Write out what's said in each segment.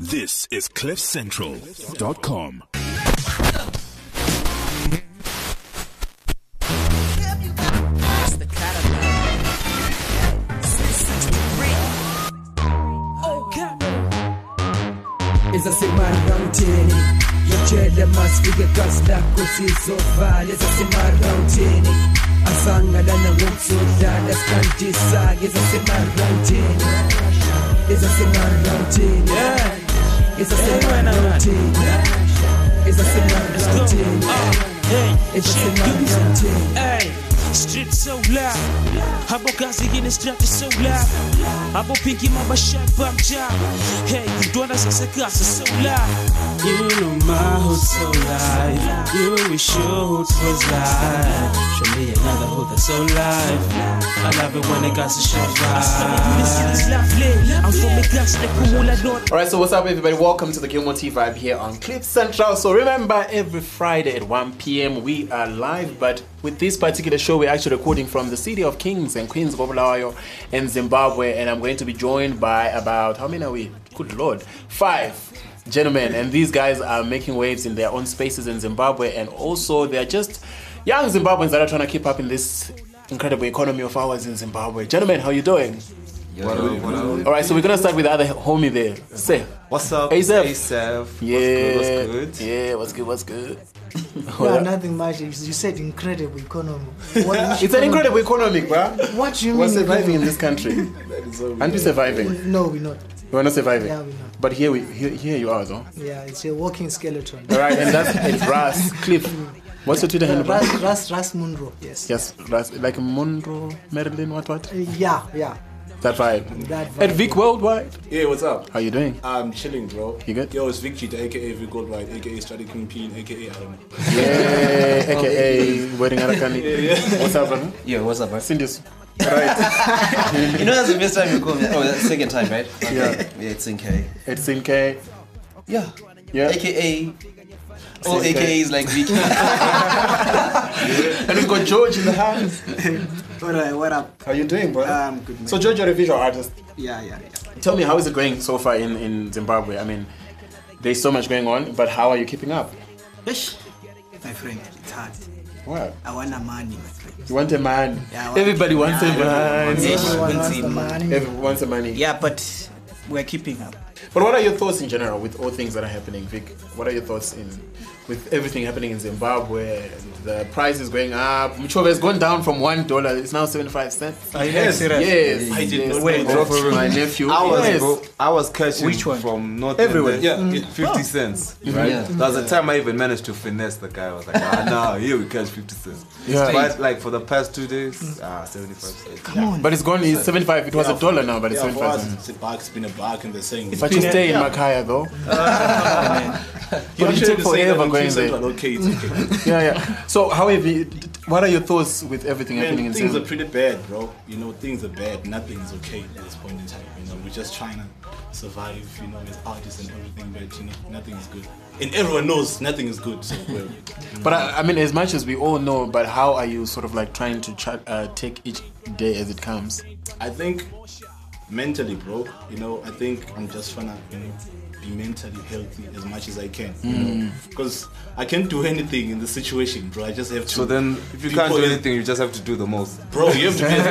This is CliffCentral.com. Ezasemaraunteni yotshele masifike gazi lakho sizovale ezasemaraunteni asangalana ngokusodlala sikandisa-ke ezasemaraunteni ezasemaraunteni ezasemaraunteni ezasemaraunteni ezasemaraunteni. Street so loud, Habo Gazi in the street so loud, Habo Pinky Mama Shot Bump Job. Hey, you doing us a gas so loud. You know my hood so live, you wish your hood was live. Show me another hood that's so live. I love it when the gas is shot I'm from the gas, the cool I don't. Alright, so what's up everybody? Welcome to the Gilmore T Vibe here on Cliff Central. So remember, every Friday at 1 p.m. we are live, but with this particular show, we're actually recording from the city of Kings and Queens, Bulawayo in Zimbabwe, and I'm going to be joined by about, how many are we? Good Lord, 5 gentlemen, and these guys are making waves in their own spaces in Zimbabwe, and also they're just young Zimbabweans that are trying to keep up in this incredible economy of ours in Zimbabwe. Gentlemen, how you doing? Alright, so we're gonna start with the other homie there. Say, what's up? ASAP. Yeah, what's good? Yeah, what's good? Yeah, nothing much. You said incredible economy. It's an incredible economy, bro. What do you mean? We're surviving in this country. Aren't we surviving? No, we're not. We're not surviving. Yeah, we're not. But here you are, though. Yeah, it's a walking skeleton. All right, and that's at Ras Cliff. What's your Twitter handle? Ras Munro. Yes. Yes, Ras, like Munro, Marilyn, what? Yeah. That vibe. At Vic Worldwide. Yeah, what's up? How you doing? I'm chilling, bro. You good? Yo, it's Vic Cheetah, aka Vic Worldwide, aka Study King Peen, aka I don't know. Yeah, aka Wedding Arakani. Yeah. What's up, brother? Yeah, what's up, bro? Sindis. Right. You know that's the first time you call me. Oh, that's the second time, right? Okay. Yeah. It's in K. It's in K. Yeah. AKA. AKA. All AKAs like Vicky. And we've got George in the house. Alright, what up? How you doing, bro? I'm good, man. So George, you're a visual artist. Yeah. Tell me, how is it going so far in Zimbabwe? I mean, there's so much going on, but how are you keeping up? Ish, my friend, it's hard. What? I want a money, my friend. You want a man? Yeah, Everybody wants a man. Everyone wants money. Everyone wants a money. Yeah, but we're keeping up. But what are your thoughts in general with all things that are happening, Vic? What are your thoughts with everything happening in Zimbabwe? And the price is going up. Muchova has gone down from $1. It's now 75 cents. Yes. I did not know. My nephew. I was catching Which one? from North Everywhere. End, 50 cents. Right? Yeah. There was a time I even managed to finesse the guy. I was like, nah, here we catch 50 cents. Yeah. But like for the past 2 days, 75 cents. Come on. But it's gone. It's 75. It was $1 now, but it's Yeah, for 75 us, cents. it's a buck, it's been a buck, and they're saying. But you stay in Makaya though. But you take forever going there. Okay, it's okay. Yeah. So how have you? What are your thoughts with everything happening in Things are Zimbabwe? pretty bad, bro. You know, things are bad. Nothing is okay at this point in time. You know, we're just trying to survive, you know, as artists and everything, but you know, nothing is good. And everyone knows nothing is good. So But I mean, as much as we all know, but how are you sort of like trying to take each day as it comes? I think mentally, bro, you know, I think I'm just trying to, you know, be mentally healthy as much as I can, you know, because I can't do anything in the situation, bro. I just have to. So then, if you can't do anything, you just have to do the most. Bro, you have to be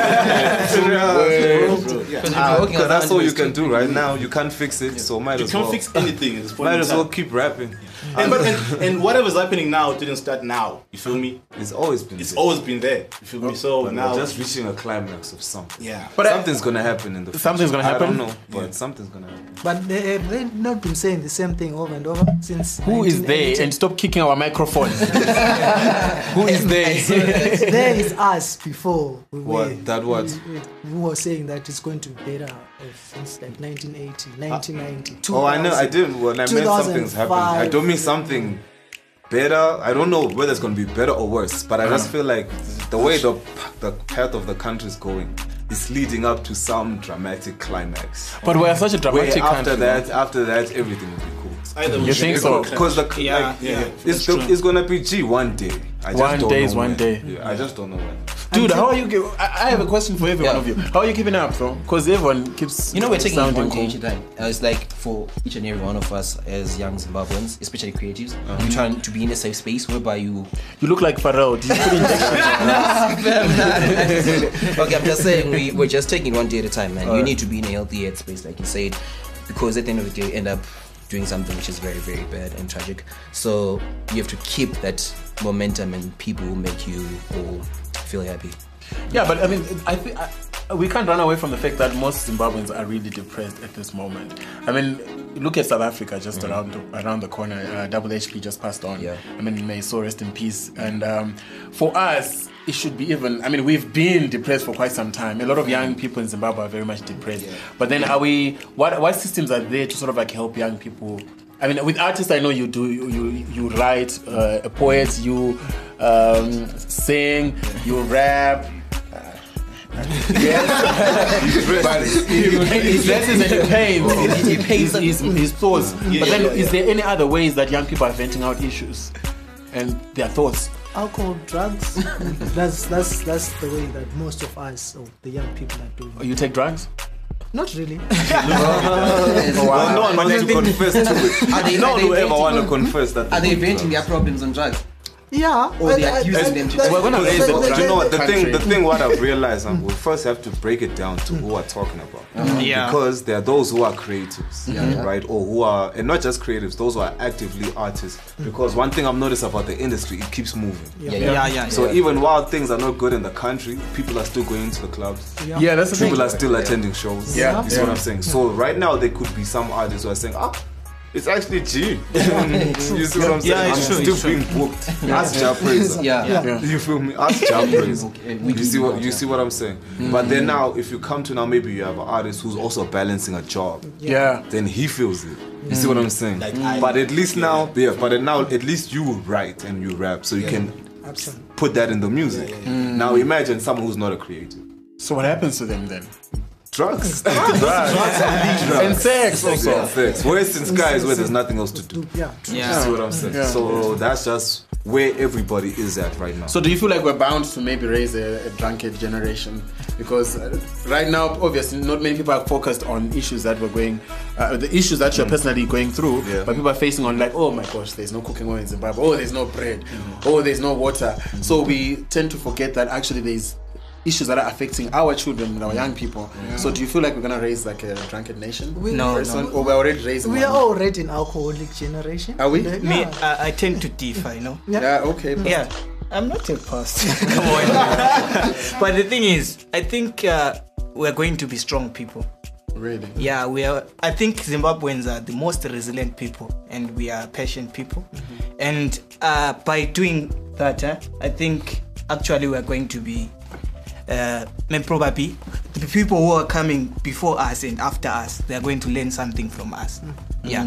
bro. Yeah. Because that's all you can do right now. You can't fix it, so might You as can't well. fix anything at this point Might in as time. well keep rapping. And whatever's happening now didn't start now. You feel me? It's always been It's there. always been there. You feel me? So But now, we're just reaching a climax of something. yeah. But Something's gonna happen in the future. Something's gonna happen? I don't know, but something's gonna happen. But they've not been saying the same thing over and over since. Who is there? And stop kicking our microphone. Who is there? There is us before. What? That what? We were saying that it's going to be better since like 1980, 1990. Oh, I know. I did. When I meant something's happening, I don't mean 2005. something better. I don't know whether it's going to be better or worse, but I just feel like the way the path of the country is going is leading up to some dramatic climax. But we're such a Where dramatic after country. that, everything will be cool. Either You think so? Because Yeah. it's gonna be G one day. I just One don't day know is one when. day. Yeah, I just don't know when. Dude, how are you? I have a question for every one of you. How are you keeping up, though? Because everyone keeps. You know, we're taking it sounding one day cool. each a time. It's like for each and every one of us as young Zimbabweans, especially creatives, we're trying to be in a safe space whereby you. You look like Pharrell. Did you put injections? Okay, I'm just saying we're just taking it one day at a time, man. You need to be in a healthy headspace, like you said, because at the end of the day, you end up doing something which is very, very bad and tragic. So you have to keep that momentum and people who make you all feel happy. Yeah, but I mean, I think we can't run away from the fact that most Zimbabweans are really depressed at this moment. I mean, look at South Africa just around the corner. Double HP just passed on. Yeah. I mean, may so rest in peace. And for us, it should be even. I mean, we've been depressed for quite some time. A lot of young people in Zimbabwe are very much depressed. Yeah. But then, are we? What systems are there to sort of like help young people? I mean, with artists, I know you do. You write, a poet, you sing, you rap. Yes, but his letters and he paints his thoughts. But then, is there any other ways that young people are venting out issues and their thoughts? Alcohol, drugs. that's the way that most of us, or the young people, are doing. Oh, you take drugs? Not really. Well, no one wants to confess to it. No one will ever want to confess that. Are they venting their problems on drugs? Yeah. Or they are using them to. We're gonna raise Do you know what the country. thing? What I've realized, we first have to break it down to who we're talking about. Because there are those who are creatives, right, or who are, and not just creatives, those who are actively artists. Because one thing I've noticed about the industry, it keeps moving. So even while things are not good in the country, people are still going to the clubs. Yeah, that's the thing. People are still attending shows. Yeah. You see what I'm saying? So right now there could be some artists who are saying, it's actually G. You see what I'm saying? Yeah, it's I'm true, still being booked. Ask Ja Praiser. You feel me? Ask Ja Praiser. You see what I'm saying? But then now, if you come to now, maybe you have an artist who's also balancing a job. Then he feels it. You see what I'm saying? But at least now, at least you write and you rap, so you can put that in the music. Now imagine someone who's not a creative. So what happens to them then? Drugs. And sex also. Yeah, sex. Whereas in skies where there's nothing else to do. You see what I'm saying? So that's just where everybody is at right now. So do you feel like we're bound to maybe raise a drunkard generation? Because right now, obviously, not many people are focused on issues that we're going, the issues that you're personally going through, but people are facing on like, oh my gosh, there's no cooking oil in Zimbabwe, oh, there's no bread, oh, there's no water. So we tend to forget that actually there's issues that are affecting our children and our young people. So do you feel like we're gonna raise like a drunkard nation? No. Or we're already raising We are already an alcoholic generation. Are we? Me, I tend to differ, you know. Yeah, okay. Yeah, I'm not a pastor. Come on. But the thing is, I think we're going to be strong people. Really? Yeah, we are. I think Zimbabweans are the most resilient people, and we are patient people. And by doing that, I think actually we're going to be probably the people who are coming before us and after us, they are going to learn something from us. Yeah,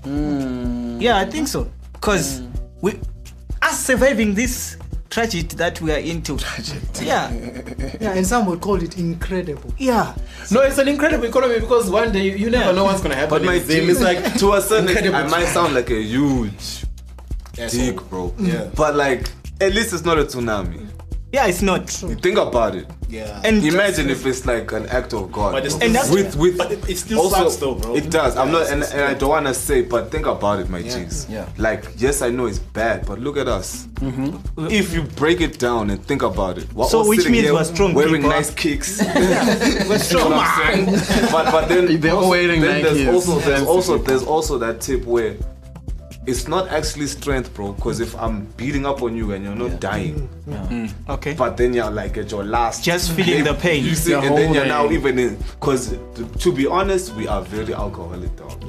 I think so. Because us surviving this tragedy that we are into. Yeah, and some would call it incredible. Yeah. No, it's an incredible economy because one day you never know what's gonna happen. But my team is like, to a certain extent, I might sound like a huge dick, bro. But like, at least it's not a tsunami. Yeah, it's not. You think about it. Yeah. And imagine if it's like an act of God. But it's bro. still, but it still also, sucks though, bro. It does. I'm not, and I don't want to say, but think about it, my G's. Like, yes, I know it's bad, but look at us. If you break it down and think about it, we're so all which sitting means here we're strong wearing people. nice kicks. We're strong. but then they're all wearing then Nikes. there's also that tip where it's not actually strength, bro, because if I'm beating up on you and you're not dying, okay, but then you're like at your last, just feeling the pain, you see, and then you're now even in, because to be honest, we are very alcoholic, dog.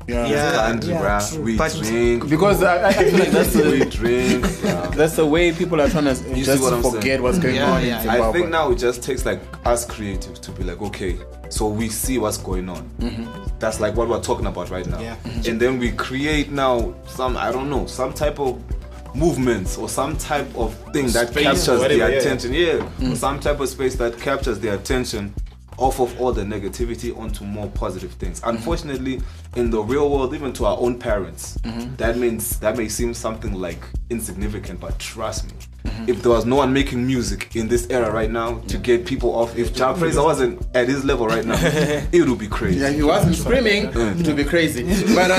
We drink because I feel like that's we drink. That's the way people are trying to just forget what's going on in Zimbabwe. I think now it just takes like us creatives to be like, okay, so we see what's going on. That's like what we're talking about right now. And then we create now some type of movements or some type of thing that space captures the attention. Or some type of space that captures the attention off of all the negativity onto more positive things. Unfortunately, in the real world, even to our own parents, that may seem something like insignificant, but trust me, if there was no one making music in this era right now to get people off, if Jah Prayzah wasn't at his level right now, it would be crazy. Yeah, he wasn't screaming, it would be crazy. But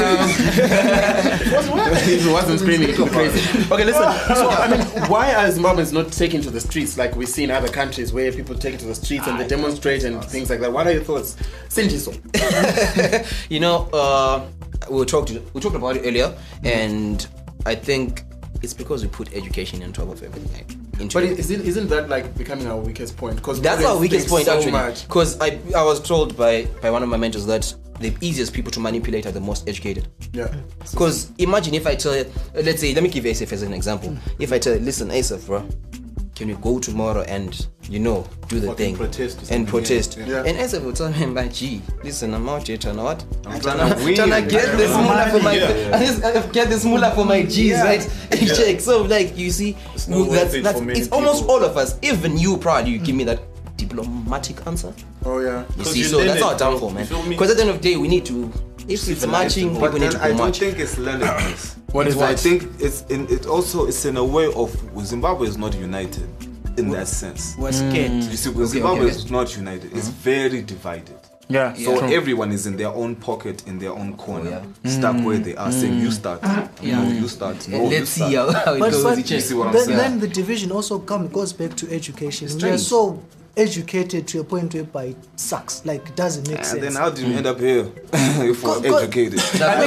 if he wasn't screaming, it would be crazy. Okay, listen. So, I mean, why are Zimbabweans not taking to the streets like we see in other countries where people take to the streets and they demonstrate and things like that? What are your thoughts? Sinjiso. You know, we talked about it earlier, and I think it's because we put education on top of everything. But isn't that like becoming our weakest point? Because that's our weakest point, so actually. Because I was told by one of my mentors that the easiest people to manipulate are the most educated. Yeah. Because imagine if I tell you, let's say, let me give Asaf as an example. If I tell you, listen, Asaf, bro, can you go tomorrow and, you know, do the thing protest and protest? Yeah. And Asaf will tell him, like, gee, listen, I'm out here trying to what? I'm trying to get this moolah for my get this moolah for my G's, right? Check. So, like, you see, it's almost all of us. Even you, probably, you give me that diplomatic answer. Oh yeah. You see, so that's our downfall, man. Because at the end of the day, we need to. If it's matching, people need to go I don't match. think it's learnedness. What is that? I think it's in a way of Zimbabwe is not united in that sense. We're scared. You see, Zimbabwe is not united. It's very divided. Yeah. So everyone is in their own pocket, in their own corner, stuck where they are, saying you start. No, you start. No, Let's see how it goes. You see what I'm saying? Then the division also goes back to education. We are so educated to a point where it sucks, like it doesn't make sense. And then how did you end up here if we're educated? I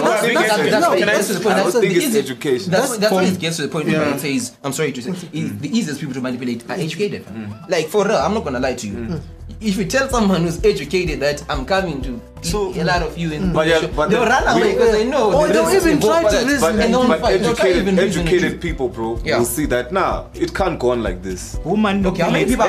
don't think it's education. That's why it gets to the point where it says, I'm sorry to say, the easiest people to manipulate are educated. Like, for real, I'm not gonna lie to you. If you tell someone who's educated that I'm coming to eat a lot of you in they'll run away because they know. Or they'll even try to listen. But educated people, bro, will see that it can't go on like this. How many people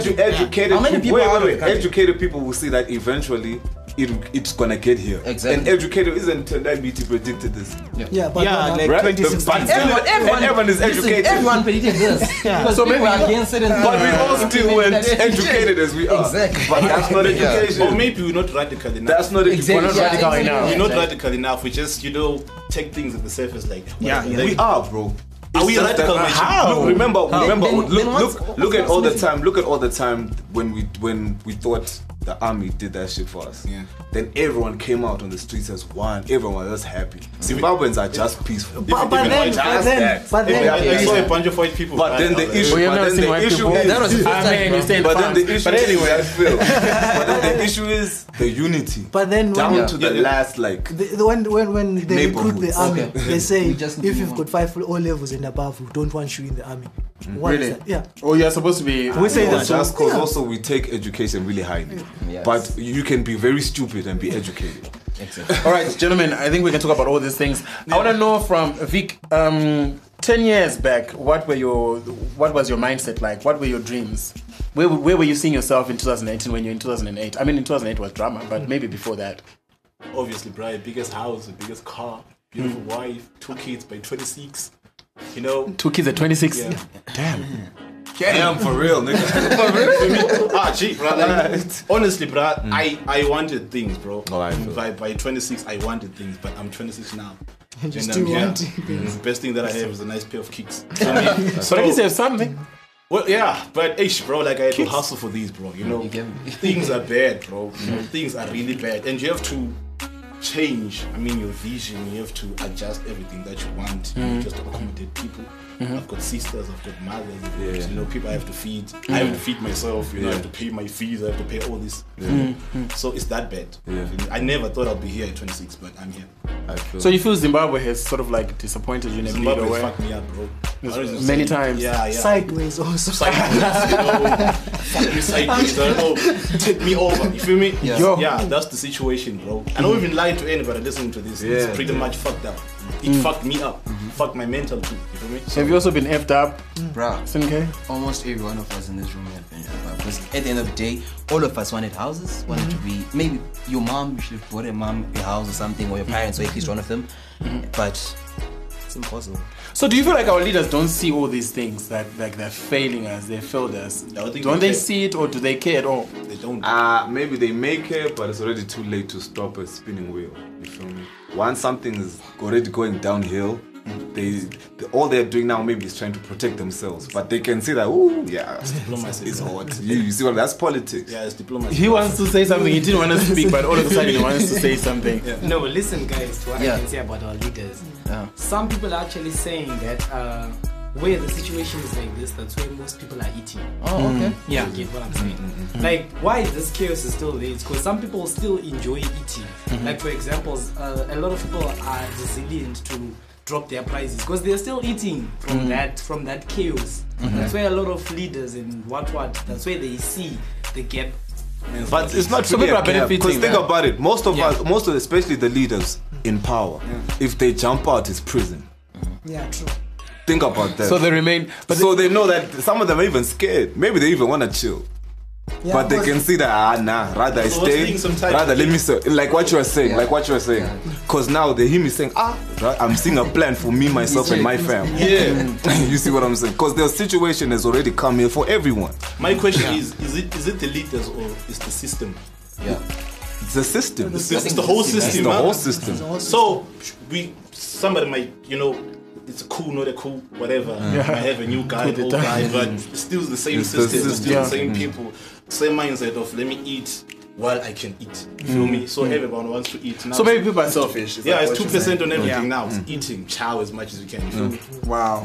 educated people will see that eventually it's gonna get here. Exactly. And educated isn't BT predicted this. But like 2016. Everyone is educated. Everyone predicted this. So maybe against it. But we all still weren't educated as we are. Exactly. But that's not education. Or maybe we're not radical enough. That's not education. We're not radical enough. We're not radical enough. We just, take things at the surface like. We are, bro. Are we radical? How? Remember. Look at all the time. Look at all the time when we thought the army did that shit for us. Yeah. Then everyone came out on the streets as one. Everyone was happy. Zimbabweans are just peaceful. But then I saw a bunch of white people. But then the issue is the unity. But then down to the last when they recruit the army, they say just if you've got 5 O levels and above, we don't want you in the army. Why is that? Yeah. Oh, you're supposed to be. We say that. Just because also we take education really highly. Yes. But you can be very stupid and be educated. Exactly. All right, gentlemen, I think we can talk about all these things. I want to know from Vic, 10 years back, what was your mindset like? What were your dreams? Where were you seeing yourself in 2019 when you're in 2008? I mean, in 2008 was drama, but maybe before that. Obviously, bro, biggest house, the biggest car, beautiful wife, 2 kids by 26. 2 kids at 26? Yeah. Damn, for real, nigga. Gee, bro. Honestly, bro, I wanted things, bro. By 26, I wanted things, but I'm 26 now. And I'm here. The best thing that I have is a nice pair of kicks. But at least you have something. Well, yeah, but bro, like I had to hustle for these, bro. Things are bad, bro. Things are really bad, and you have to change. Your vision. You have to adjust everything that you want, just to accommodate people. I've got sisters, I've got mothers, people I have to feed. I have to feed myself. I have to pay my fees. I have to pay all this. So it's that bad. I never thought I'd be here at 26, but I'm here. So you feel Zimbabwe has sort of like disappointed you in a big way? Fucked me up, bro. Many times. Yeah. Sideways also. Sideways, fuck me sideways. Take me over. You feel me? Yeah, that's the situation, bro. I don't even lie to anybody listening to this. It's pretty much fucked up. It fucked me up. Fucked my mental too. You feel me? So have you also been effed up? Bruh. Sinke? Almost every one of us in this room have been effed up. Because at the end of the day, all of us wanted houses, wanted to be, maybe your mom, you should have bought a house or something, or your parents, or at least one of them. But It's impossible. So do you feel like our leaders don't see all these things, that like they're failing us, they failed us? Don't they see it, or do they care at all? They don't. Maybe they may care, but it's already too late to stop a spinning wheel. You feel me? Once something is already going downhill, all they're doing now maybe is trying to protect themselves, but they can see that diplomacy is hot. You see what? That's politics. Yeah, it's diplomacy. He wants to say something. He didn't want to speak, but all of a sudden he wants to say something. Yeah. No, listen, guys, to what I can say about our leaders. Some people are actually saying that where the situation is like this, that's where most people are eating. Oh, okay. Yeah, you get what I'm saying. Like, why this chaos is still there? It's because some people still enjoy eating. Like, for example, a lot of people are resilient to drop their prices because they're still eating from that chaos. That's where a lot of leaders and what that's where they see the gap. But it's not really a gap, because think about it. Most of us, especially the leaders in power, if they jump out, it's prison. Yeah, true. Think about that. So they remain, but so they know that some of them are even scared. Maybe they even want to chill. Yeah, but they can see that rather I stay, rather let me say, like what you are saying, because now they hear me saying, I'm seeing a plan for me, myself, and my family. Yeah, you see what I'm saying? Because the situation has already come here for everyone. My question is it the leaders or is the system? Yeah, it's the system. It's the whole system. It's the whole system. So somebody might, it's cool, not a cool, whatever. I have a new guy, old guy, but it's still the same system, still the same people, same mindset of let me eat while I can eat. You feel me? So everyone wants to eat now. So maybe people are selfish. Yeah, it's 2% on everything now. It's eating, chow as much as you can. You feel me? Wow.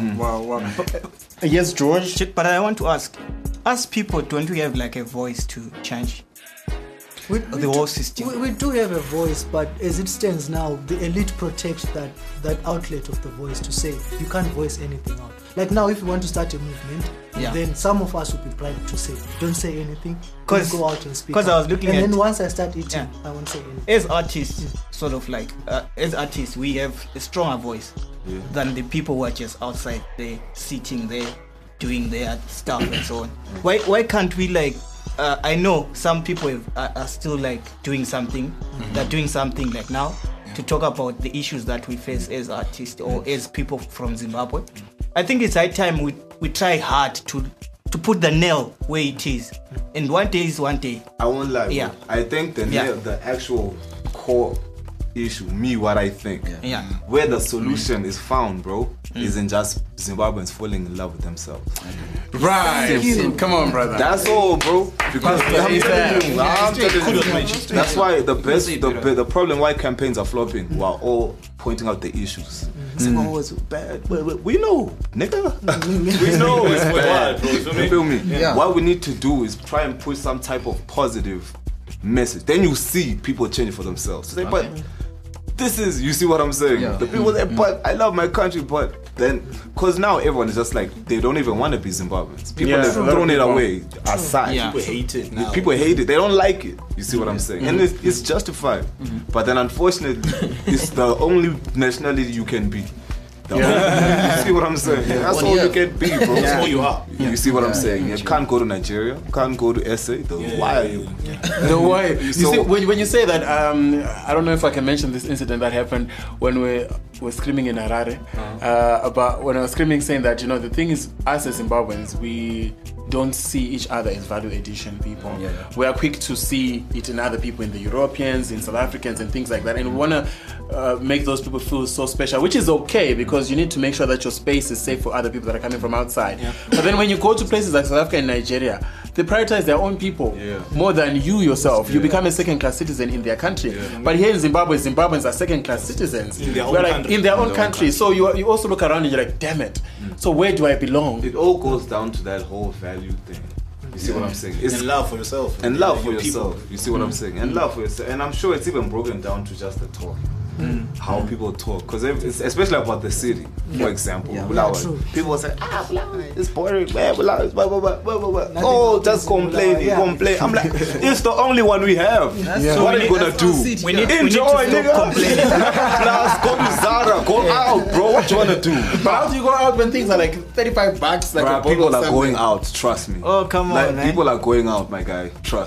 Yes, George. But I want to ask, as people, don't we have like a voice to change the whole system? We do have a voice, but as it stands now, the elite protects that outlet of the voice to say you can't voice anything out. Like now, if you want to start a movement, then some of us will be private to say, don't say anything, don't go out and speak. Because I was looking and then once I start eating, I won't say anything. As artists, sort of like, as artists, we have a stronger voice than the people who are just outside there, sitting there, doing their stuff and so on. Why can't we like, I know some people are still like doing something, they're doing something like now to talk about the issues that we face as artists or as people from Zimbabwe. I think it's high time we try hard to put the nail where it is. And one day is one day. I won't lie. Yeah. I think the actual core issue, what I think, where the solution is found, bro, isn't just Zimbabweans falling in love with themselves. Right. Come on, brother. That's all, bro. Because that's why the problem why campaigns are flopping, we are all pointing out the issues. Zimbabwe is bad. We know, nigga. We know it's bad. You feel me? Yeah. What we need to do is try and push some type of positive message. Then you see people change for themselves. Say, but this is, you see what I'm saying? The people say, but I love my country, but then, because now everyone is just like, they don't even want to be Zimbabweans. People have thrown it away aside. People hate it now. People hate it. They don't like it. You see what I'm saying? And it's justified. But then unfortunately, it's the only nationality you can be. You see what I'm saying? That's all you can be, bro. That's all you are. You see what I'm saying? You can't go to Nigeria, can't go to SA. Why are you? The why? You see, when you say that, I don't know if I can mention this incident that happened when we were screaming in Harare about when I was screaming saying that, the thing is, us as Zimbabweans, we don't see each other as value addition people. We are quick to see it in other people, in the Europeans, in South Africans and things like that, and we want to make those people feel so special, which is okay because you need to make sure that your space is safe for other people that are coming from outside. But then when you go to places like South Africa and Nigeria, they prioritize their own people more than you yourself. You become a second-class citizen in their country. But here in Zimbabwe, Zimbabweans are second-class citizens in their own country. So you also look around and you're like, damn it. So where do I belong? It all goes down to that whole value thing. You see what I'm saying? It's love for yourself. And love for yourself. You see what I'm saying? And love for yourself. And I'm sure it's even broken down to just the talk. How people talk, because especially about the city, for example, people say, it's boring, just complain. I'm like, it's the only one we have. So what are you gonna do? We need enjoy, to nigga. complaining. Plus, go to Zara, go out, bro. What you wanna do? But how do you go out when things are like $35? Like people are going out, trust me. Oh, come on, man. People are going out, my guy, trust me.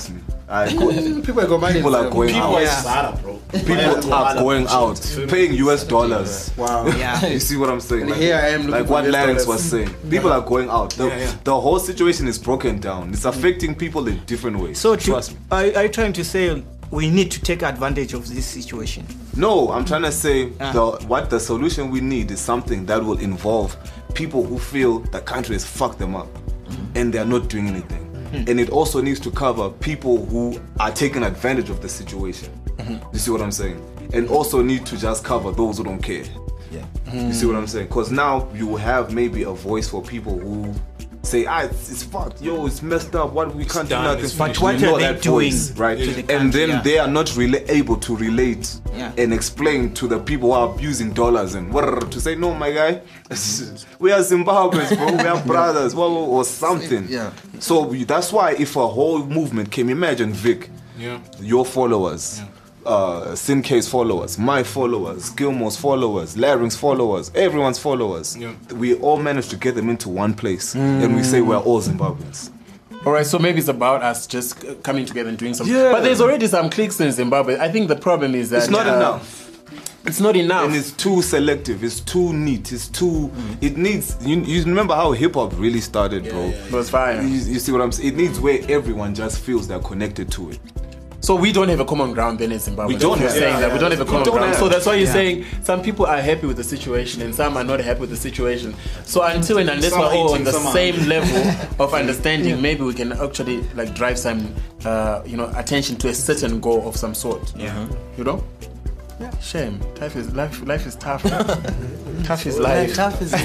People are going out. People are going out, paying US dollars. Wow. Yeah. You see what I'm saying? And here I am looking like for what US Larynx dollars. was saying. People are going out. The whole situation is broken down. It's affecting people in different ways. So trust me. Are you trying to say we need to take advantage of this situation? No, I'm trying to say what the solution we need is something that will involve people who feel the country has fucked them up and they're not doing anything. And it also needs to cover people who are taking advantage of the situation. You see what I'm saying? And also need to just cover those who don't care. Yeah. You see what I'm saying? Because now you have maybe a voice for people who say, it's fucked, yo, it's messed up, what we can't do nothing. But what are they doing right? to the country? And then they are not really able to relate Yeah. and explain to the people who are abusing dollars and to say, no, my guy, we are Zimbabweans, bro, we are brothers, or something. Yeah. So that's why if a whole movement came, imagine Vic, your followers. Sink's followers, my followers, Gilmore's followers, Larynx followers, everyone's followers. We all managed to get them into one place and we say we're all Zimbabweans. Alright, so maybe it's about us just coming together and doing something. But there's already some cliques in Zimbabwe. I think the problem is that it's not enough. It's not enough. And it's too selective, it's too neat, it's too it needs you remember how hip hop really started, bro. It was fire. You see what I'm saying? It needs where everyone just feels they're connected to it. So we don't have a common ground then in Zimbabwe. We don't You're have. saying that we don't have a common ground. have. So that's why you're saying some people are happy with the situation and some are not happy with the situation. So until and unless we're all on the same level of understanding, maybe we can actually like drive some attention to a certain goal of some sort. Yeah. You know? Yeah. Shame. Life is tough. Tough is life. Tough is life.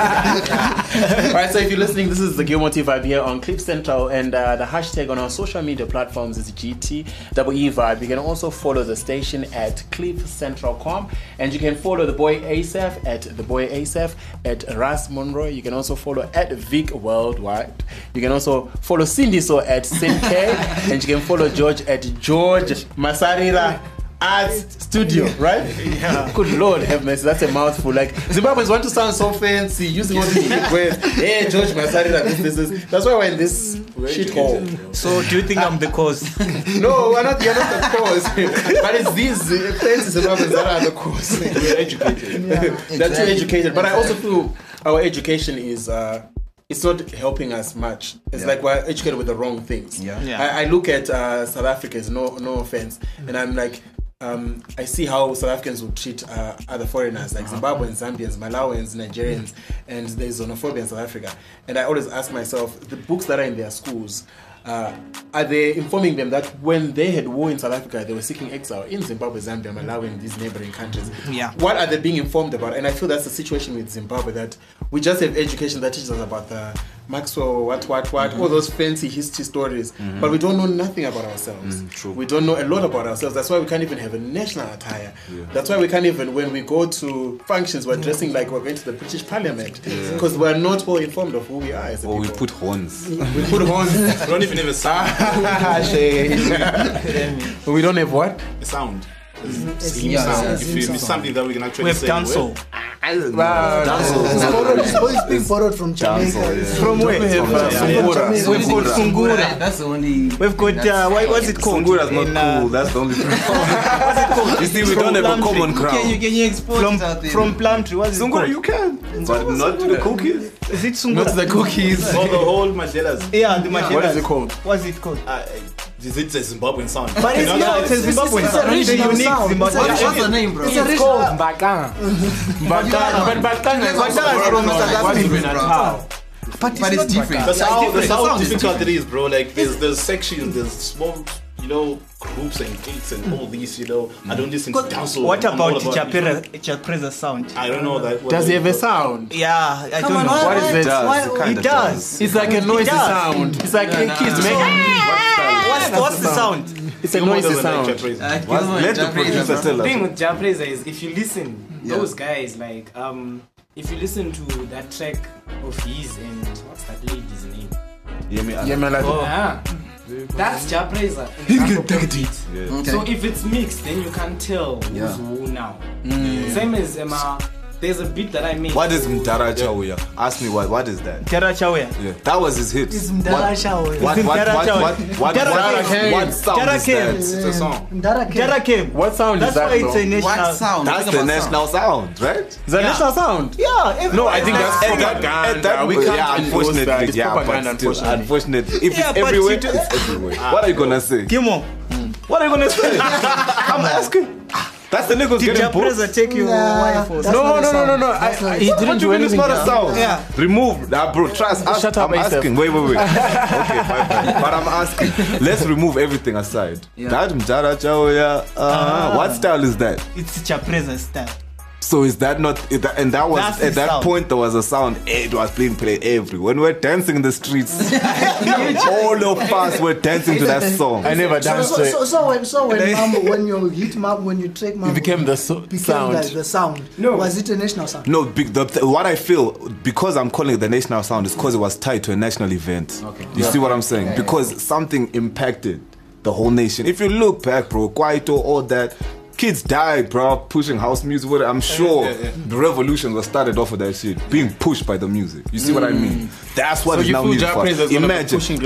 Alright, so if you're listening, this is the Gilmore T Vibe here on Clip Central, and the hashtag on our social media platforms is GTEE Vibe. You can also follow the station at clipcentral.com, and you can follow the boy Asaph at the boy Asaph, at Ras Monroe. You can also follow at Vic Worldwide. You can also follow Cindy So at Sim K, and you can follow George at George Masarira Arts Studio, right? Yeah. Good Lord have mercy, that's a mouthful. Like Zimbabweans want to sound so fancy, using all these big words. Hey, George Masarira, this. That's why we're in this shithole. So, do you think I'm the cause? No, you're not the cause. But it's these fancy Zimbabweans that are the cause. We're educated. They're too educated. But I also feel our education is. It's not helping us much. It's like we're educated with the wrong things. I look at South Africans, no offense, and I'm like, I see how South Africans would treat other foreigners, like Zimbabweans, Zambians, Malawians, Nigerians, and there's xenophobia in South Africa. And I always ask myself, the books that are in their schools, are they informing them that when they had war in South Africa, they were seeking exile in Zimbabwe, Zambia, Malawi, and these neighboring countries? Yeah. What are they being informed about? And I feel that's the situation with Zimbabwe, that we just have education that teaches us about the Maxwell, what, all those fancy history stories, but we don't know nothing about ourselves. True. We don't know a lot about ourselves. That's why we can't even have a national attire. That's why we can't even, when we go to functions, we're dressing like we're going to the British Parliament, because we're not well informed of who we are as a people. We put horns. We put horns. We don't even have a sound. We don't have what? A sound. Sound. It's something that we can actually We have say. done so. It's being borrowed from Jamaica. From where? We've got Sungura. That's the only. We've got what's it called? Sungura's not cool. That's the only What's it called? You see, we don't have a common ground. Can you export From Plumtree. What's it Sungura, called? you can, but not to the cookies. Is it Sungura? Not the cookies. Oh, the whole Mandelas. Yeah, the machine. What is it called? What's it called? Is it a Zimbabwean sound? But it's it's a Zimbabwean it's a sound. It's a regional unique sound. Zimbabwean What's sound. the name, bro? It's called Mbakanga. But is also from South Africa. But it's different. That's how different. difficult it is, bro. Like there's sections, there's small, groups and cliques and all these, I don't listen to dancehall. What I'm all about Chapreza's sound? I don't know that. Does he have a sound? Yeah, I don't know. What is it? It does. It's like a noisy sound. It's like kids make. What's the sound? It's a noisy sound. Let the producer tell The us. thing with Japreza is if you listen, those guys like if you listen to that track of his and what's that lady's name? That's Japreza. Okay. So if it's mixed, then you can't tell who's who now. Same as there's a beat that I made. What is Mdara Chawuya? Ask me what is that? Mdara Chawuya. Yeah, that was his hit. It's Mdara Chawuya. What sound is that? It's a song. Mdara Came. What sound That's is that? why it's a bro? national. What sound? That's the national sound, right? Is that national sound? Yeah. No, I think that's At propaganda. that, We can't yeah, endorse that. It's unfortunately, yeah, propaganda, but still, unfortunately. unfortunately, if Yeah, it's but everywhere, you do- it's everywhere. What are you gonna say? Kimo, What are you gonna say? I'm asking. That's the niggas did getting your bored. brother take your wife or That's No. not a sound. That's not a He sound. didn't What do you mean it's anything. not a sound? Yeah. Remove that, bro. Trust. Shut up, I'm ASAP. asking. Wait. Okay, fine. But I'm asking. Let's remove everything aside. That Mdara Chawuya. What style is that? It's Chapreza style. So is that not? And that was That's the at that sound. point there was a sound. It was being played everywhere. When we're dancing in the streets, all of us were dancing to that song. I never danced to it. So when mambo, when you hit mambo, when you take mambo, It became the sound. Like the sound. No, was it a national sound? No, what I feel, because I'm calling it the national sound, is because it was tied to a national event. Okay. You see what I'm saying? Because something impacted the whole nation. If you look back, bro, Kwaito, all that, kids died, bro, pushing house music. I'm sure the revolution was started off of that shit, being pushed by the music. You see what I mean? That's what So is you now feel needed for Japanese us. is gonna be pushing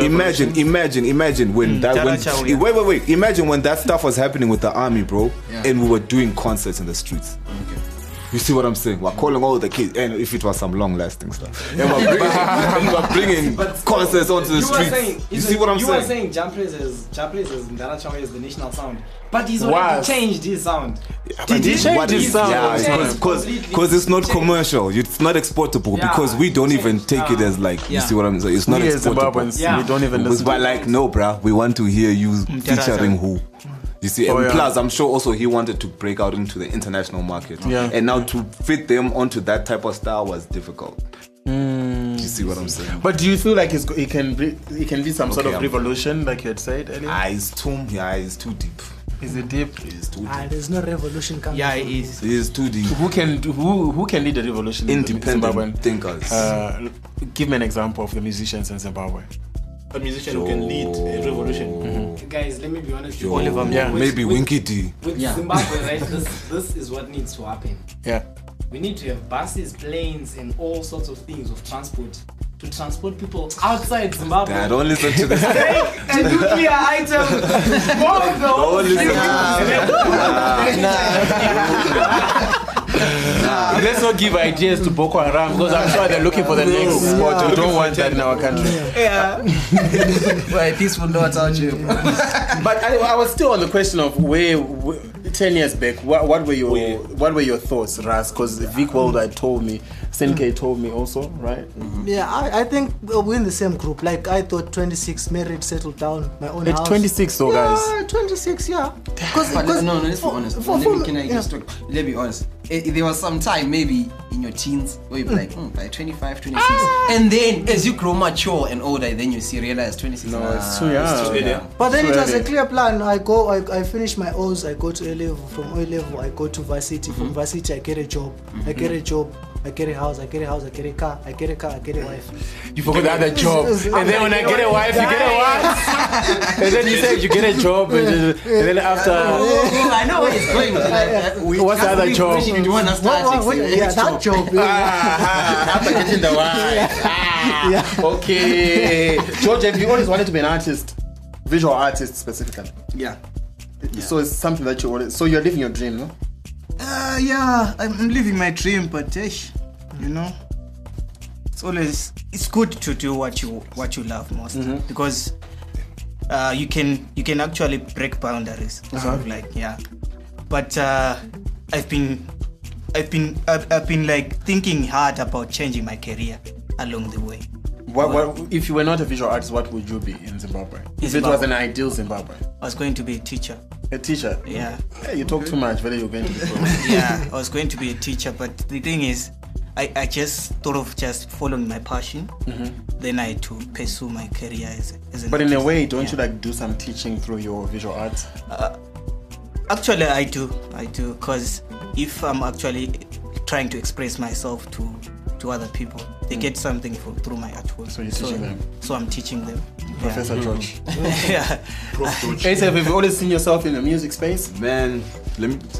Imagine when that wait. Imagine when that stuff was happening with the army, bro, and we were doing concerts in the streets. Okay. You see what I'm saying? We're calling all the kids, and if it was some long-lasting stuff, and we're bringing concerts onto the streets. You see what I'm saying? You were saying Japreza is Mdara Chawuya is the national sound, but he's already changed his sound. Did he change his sound? Yeah, because it's not commercial. It's not exportable because we don't even take it as like. You see what I'm saying? It's not exportable. We don't even listen. But like, no, bruh, we want to hear you featuring who. You see, and plus, I'm sure also he wanted to break out into the international market. Yeah. And now to fit them onto that type of style was difficult. You see what I'm saying? But do you feel like he can lead some sort of revolution, like you had said earlier? It's too deep. Is it deep? It's too deep. There's no revolution coming. Yeah, it is. It is too deep. Who can lead a revolution? Independent thinkers. Give me an example of the musicians in Zimbabwe. A musician who can lead a revolution. Guys, let me be honest. Maybe Winky D. With Zimbabwe, right? This is what needs to happen. Yeah. We need to have buses, planes, and all sorts of things of transport to transport people outside Zimbabwe. Nah, don't listen to this. A nuclear item. Don't listen Let's not give ideas to Boko Haram because I'm sure they're looking for the next spot. We don't want that in our country. Right, peaceful notes out here. But I was still on the question of where 10 years back, what were your thoughts, Ras? Because Vic Worldwide told me, Senke told me also, right? Yeah, I think we're in the same group. Like I thought 26, married, settled down, my own house. 26 though, guys. Yeah, 26, yeah. No, let's be honest. Let's be honest. There was some time maybe in your teens where you'd be like, by 25, 26. And then as you grow mature and older, then you realize 26. No, it's too young. But then it was a clear plan. I finish my O's, I go to A level. From A level, I go to varsity. From varsity, I get a job. I get a job. I get a house, I get a car, I get a wife. You forgot the other job. And then when I get a wife, you get a wife. And then you said you get a job. And then after... I know where it's going. What's the other job? You want to start that job. After getting the wife. Okay. George, have you always wanted to be an artist? Visual artist specifically? Yeah. So it's something that you wanted. So you're living your dream, no? Yeah, I'm living my dream, but you know, it's good to do what you love most because you can actually break boundaries. Sort of like but I've been like thinking hard about changing my career along the way. What if you were not a visual artist, what would you be in Zimbabwe? If it was an ideal Zimbabwe? I was going to be a teacher. A teacher? Yeah. Hey, you talk too much, whether you're going to be Yeah, I was going to be a teacher, but the thing is, I just thought of just following my passion. Then I had to pursue my career as an But artist. in a way, don't you like do some teaching through your visual arts? Actually, I do, because if I'm actually trying to express myself to other people, they get something through my artwork. So you're teaching them? So I'm teaching them. Professor George. Yeah. Have you always seen yourself in the music space? Man,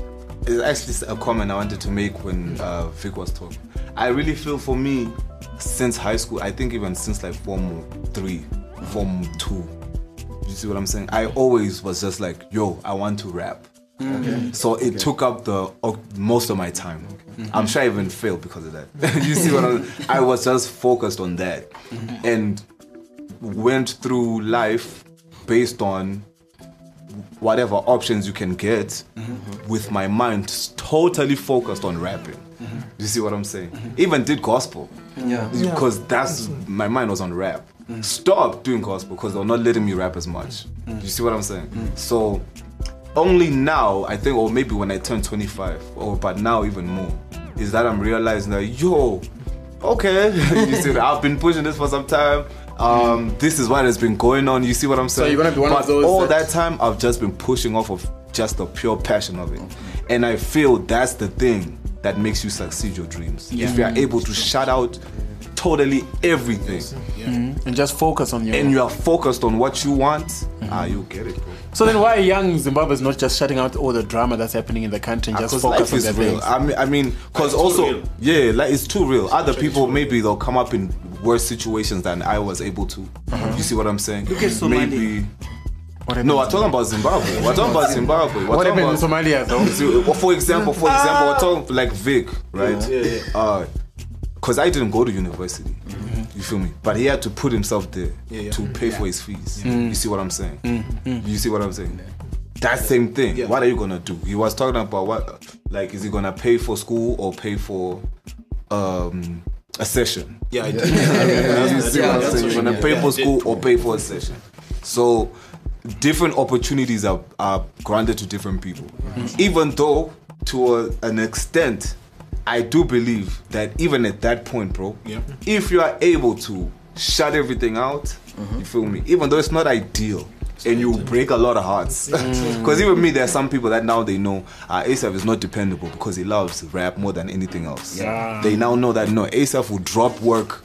it's actually a comment I wanted to make when Vic was talking. I really feel for me, since high school, I think even since like Form 3, Form 2, you see what I'm saying? I always was just like, yo, I want to rap. So it took up the most of my time. I'm sure I even failed because of that. You see what I was just focused on that and went through life based on whatever options you can get with my mind totally focused on rapping. You see what I'm saying? Even did gospel. Because that's my mind was on rap. Stopped doing gospel because they're not letting me rap as much. You see what I'm saying? So only now, I think, or maybe when I turn 25, but now even more, is that I'm realizing that, yo, okay, you see, I've been pushing this for some time. This is what has been going on. You see what I'm saying? So you're gonna be one of those. All that time, I've just been pushing off of just the pure passion of it, and I feel that's the thing that makes you succeed your dreams. If you are able to shut out totally everything and just focus on your and you are focused on what you want, you get it, bro. So then why young Zimbabwe is not just shutting out all the drama that's happening in the country and just focus on their real. things? I mean, because also, it's too real. Other people, maybe they'll come up in worse situations than I was able to. You see what I'm saying? Look at Somalia. Maybe. No, we're talking about Zimbabwe. We're talking about Zimbabwe. What happened in Somalia, though? For example, we're talking like Vic, right? Because I didn't go to university. You feel me? But he had to put himself there to pay for his fees. You see what I'm saying? You see what I'm saying? That same thing. What are you gonna do? He was talking about what, like, is he gonna pay for school or pay for a session? Yeah, I do. You see what I'm saying? You're gonna pay for school or pay for a session. So different opportunities are granted to different people. Even though to an extent, I do believe that even at that point, bro, if you are able to shut everything out, you feel me? Even though it's not ideal, and you break a lot of hearts. Because even me, there are some people that now they know ASAP is not dependable because he loves rap more than anything else. They now know that no, ASAP will drop work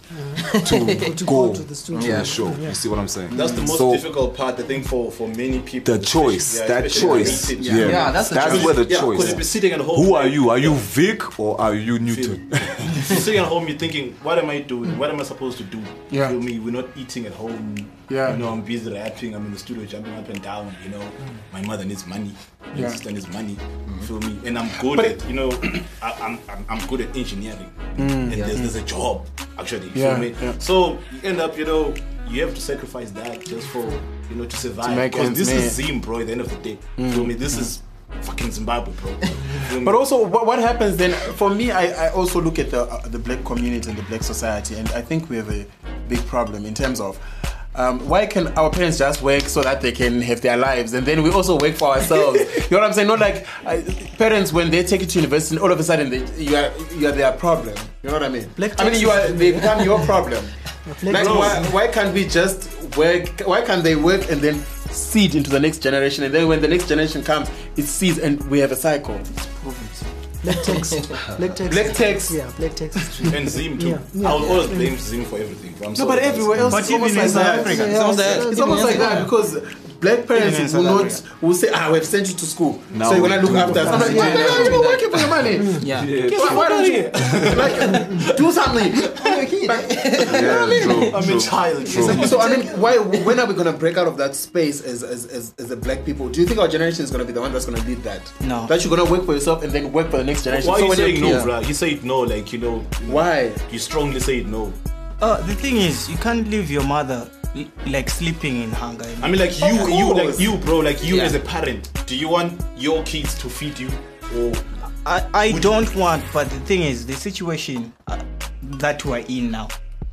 to go to the show. You see what I'm saying? That's the most difficult part, I think, for many people. The choice, that choice. That's where the choice. Because if you're sitting at home, who are you? Are you Vic or are you Newton? If you're sitting at home, you're thinking, what am I doing? What am I supposed to do? You feel me? We're not eating at home. You know, I'm busy rapping. I'm in the studio jumping up and down. You know, my mother needs money. My sister needs money. You feel me? And I'm good at, you know, I'm good at engineering. And there's a job actually. You feel me? So you end up, you know, you have to sacrifice that just for, you know, to survive. Because this is Zim, bro. At the end of the day, you feel me? This is fucking Zimbabwe, bro. But also, what happens then? For me, I also look at the black community and the black society, and I think we have a big problem in terms of why can our parents just work so that they can have their lives, and then we also work for ourselves? You know what I'm saying? Not like parents when they take you to university, all of a sudden you are their problem. You know what I mean? They become your problem. Like why can't we just work? Why can't they work and then seed into the next generation, and then when the next generation comes, it seeds and we have a cycle. Black text. Yeah, black text is true. And Zim too. I will always blame Zim for everything. But everywhere else, it's almost like that. It's almost like that because black parents will say, we have sent you to school, so you're gonna look after us. I'm like, why are you working for your money? Why don't you do something? You know what I mean? I'm a child. So I mean, when are we gonna break out of that space as the black people? Do you think our generation is gonna be the one that's gonna lead that? No. That you're gonna work for yourself and then work for the next generation. Why are you saying no, bro? You say it no, like, you know. Why? You strongly say it no. The thing is, you can't leave your mother like sleeping in hunger. I mean, like you, bro, like you as a parent. Do you want your kids to feed you, or I don't want? But the thing is, the situation that we're in now,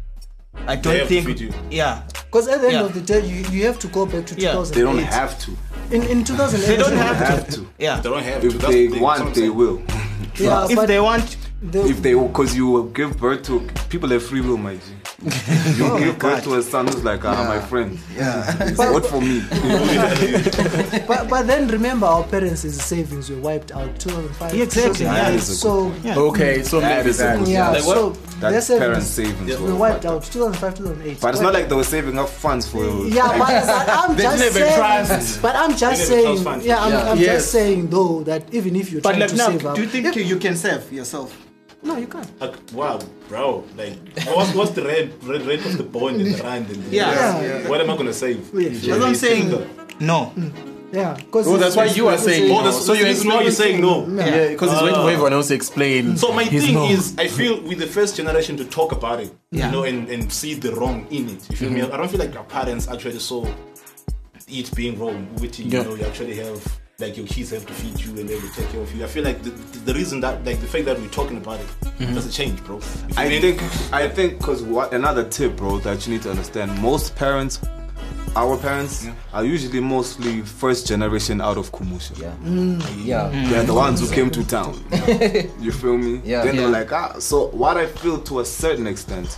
I don't think. To feed you. Because at the end of the day, you have to go back to 2008. They don't have to. In 2008, they don't have to. They don't have to. If they want, they will. If they want. Because you will give birth to people have free will, my G. You give birth to a son who's like, my friend. Vote for me. but then remember, our parents' savings were wiped out 2005. Exactly. So okay, so maybe that. Yeah, like so their parents' savings were wiped out 2005, 2008. But it's not like they were saving up funds for. Yeah, but I'm just saying. But I'm just saying. Yeah, I'm just saying though that even if you're trying to save up, do you think you can save yourself? No, you can't. Wow, bro! Like, what's the rate of the bond and the rand? And what am I gonna save? That's what I'm saying. No. Yeah, because that's why you are saying. So you're saying no. Yeah, because it's waiting for everyone else to explain. So my thing is, I feel with the first generation to talk about it, you know, and see the wrong in it. You feel me? I don't feel like our parents actually saw it being wrong. Which you know, you actually have. Like your kids have to feed you and they will take care of you. I feel like the reason that, like the fact that we're talking about it doesn't change, bro. I think because another tip, bro, that you need to understand, most parents, our parents, are usually mostly first generation out of Kumusha. They're the ones who came to town. You feel me? Then they're like, so what I feel to a certain extent,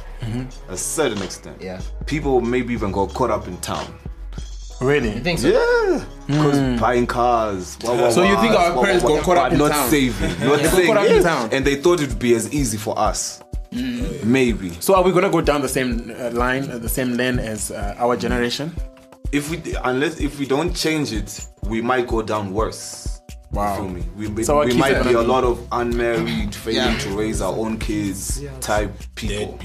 people maybe even got caught up in town. Really? You think so? Yeah. Because buying cars. So you think our parents got caught up in town? Not saving. Not saving. And they thought it would be as easy for us. Maybe. So are we going to go down the same line, the same lane as our generation? If we don't change it, we might go down worse. Wow. You feel me? We might be a lot of unmarried, failing to raise our own kids type people.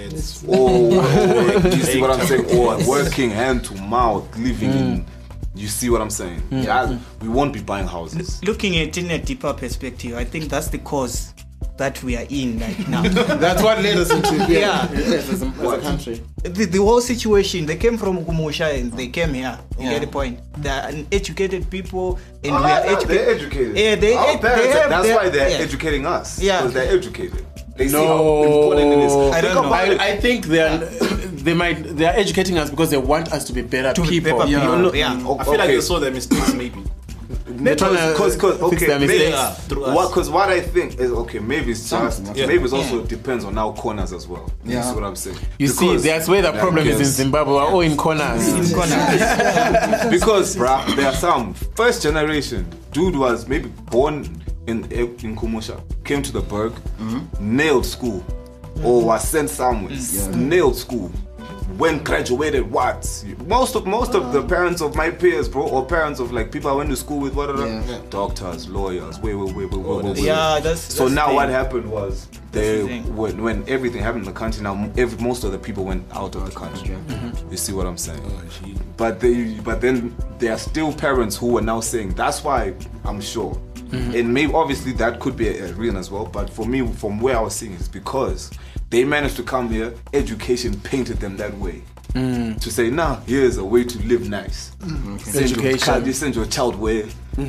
You see what I'm saying? Or working hand to mouth, living in. You see what I'm saying? Yeah, we won't be buying houses. Looking at it in a deeper perspective, I think that's the cause that we are in right now. That's what led us into as a country. The whole situation, they came from Kumusha and they came here. You get the point? They are uneducated people and we are educated. They're educated. Yeah, our parents, that's why they're educating us. Yeah. Because they're educated. They see how important it is. I don't know. I think they are educating us because they want us to be better people. I feel like they saw their mistakes maybe. Because what I think is maybe it's just maybe it also depends on our corners as well. You see what I'm saying? See, that's where the problem is in Zimbabwe. We're all in corners. Because there are some first generation dude was maybe born in Kumusha, came to the Berg, nailed school, or was sent somewhere, nailed school. When graduated, what? Most of the parents of my peers, bro, or parents of like people I went to school with, doctors, lawyers, wait. So now what happened was when everything happened in the country, now most of the people went out of the country. You see what I'm saying? But then there are still parents who are now saying that's why I'm sure. And maybe obviously that could be a reason as well. But for me, from where I was seeing, it's because they managed to come here, education painted them that way. To say, here's a way to live nice. Education. You send your child where,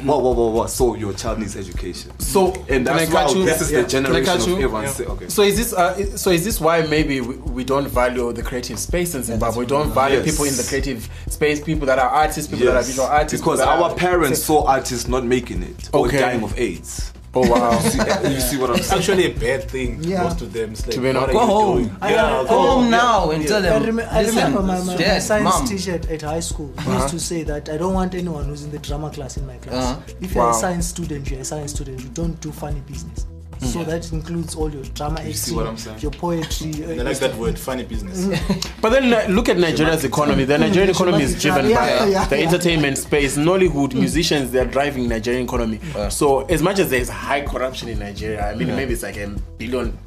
so your child needs education. So, and that's why this is the generation of everyone. Okay. So is this why maybe we don't value the creative space in Zimbabwe? We don't value people in the creative space, people that are artists, people that are visual artists. Because our parents saw artists not making it or dying of AIDS. Oh wow! You see what I'm saying? Actually, a bad thing. Most of them to be not go home. Go home now and tell them. I remember my science teacher at high school used to say that I don't want anyone who's in the drama class in my class. If you're a science student, you don't do funny business. So that includes all your drama acting, your poetry. I like that word, funny business. But then look at Nigeria's economy. The Nigerian economy is driven by the entertainment space. Nollywood musicians, they're driving Nigerian economy. So as much as there's high corruption in Nigeria, I mean maybe it's like 1 billion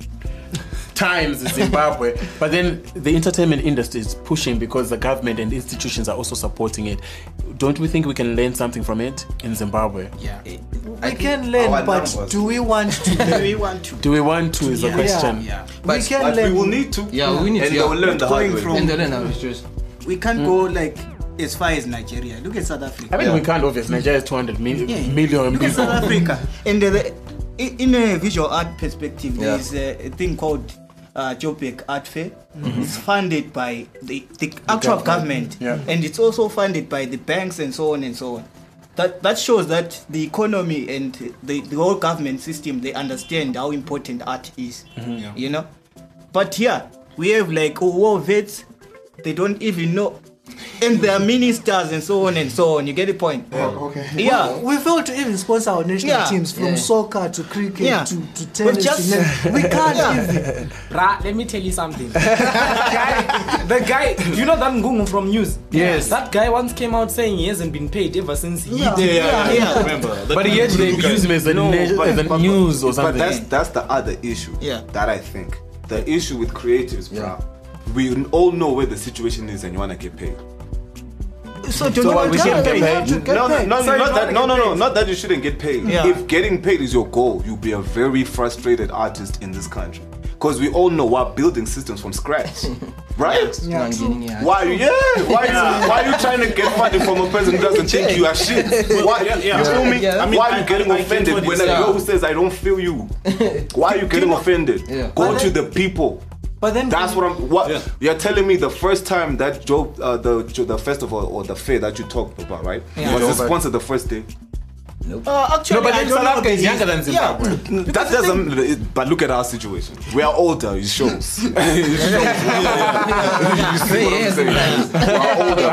times Zimbabwe, but then the entertainment industry is pushing because the government and institutions are also supporting it. Don't we think we can learn something from it in Zimbabwe? We can learn, but do we want to? Do we want to is the question. But we can learn. We will need to. Yeah, we need and to. They will learn the hard way. And they learn how it's just. We can't go like as far as Nigeria. Look at South Africa. I mean, we can't obviously. Nigeria is 200 million Look people. at South Africa. And in a visual art perspective, there's a thing called Joburg Art Fair. It's funded by the actual government, and it's also funded by the banks and so on and so on. That shows that the economy and the whole government system, they understand how important art is. You know, But here we have like war vets. They don't even know. And there are ministers and so on and so on. You get the point? Okay. Yeah. We failed to even sponsor our national teams from soccer to cricket to tennis. We can't even. Bruh, let me tell you something. The guy, you know that Ngungu from News? Yes. That guy once came out saying he hasn't been paid ever since he did. I remember. But yet they use him as a news or something. But that's the other issue that I think. The issue with creatives, bro. We all know where the situation is and you wanna get paid. So we shouldn't get paid? Not that you shouldn't get paid. Yeah. If getting paid is your goal, you'll be a very frustrated artist in this country. Because we all know we're building systems from scratch. Right? Yeah. Why are you trying to get funding from a person who doesn't think you are shit? Why, you feel me? I mean, why are you getting offended when a girl who says I don't feel you? Why are you getting offended? Go to the people. But then that's what you're telling me. The first time that job, the festival or the fair that you talked about, right? Was it sponsored the first day? Nope. Actually, but South Africa is younger than Zimbabwe. That doesn't. But look at our situation. We are older. It shows. It shows. We're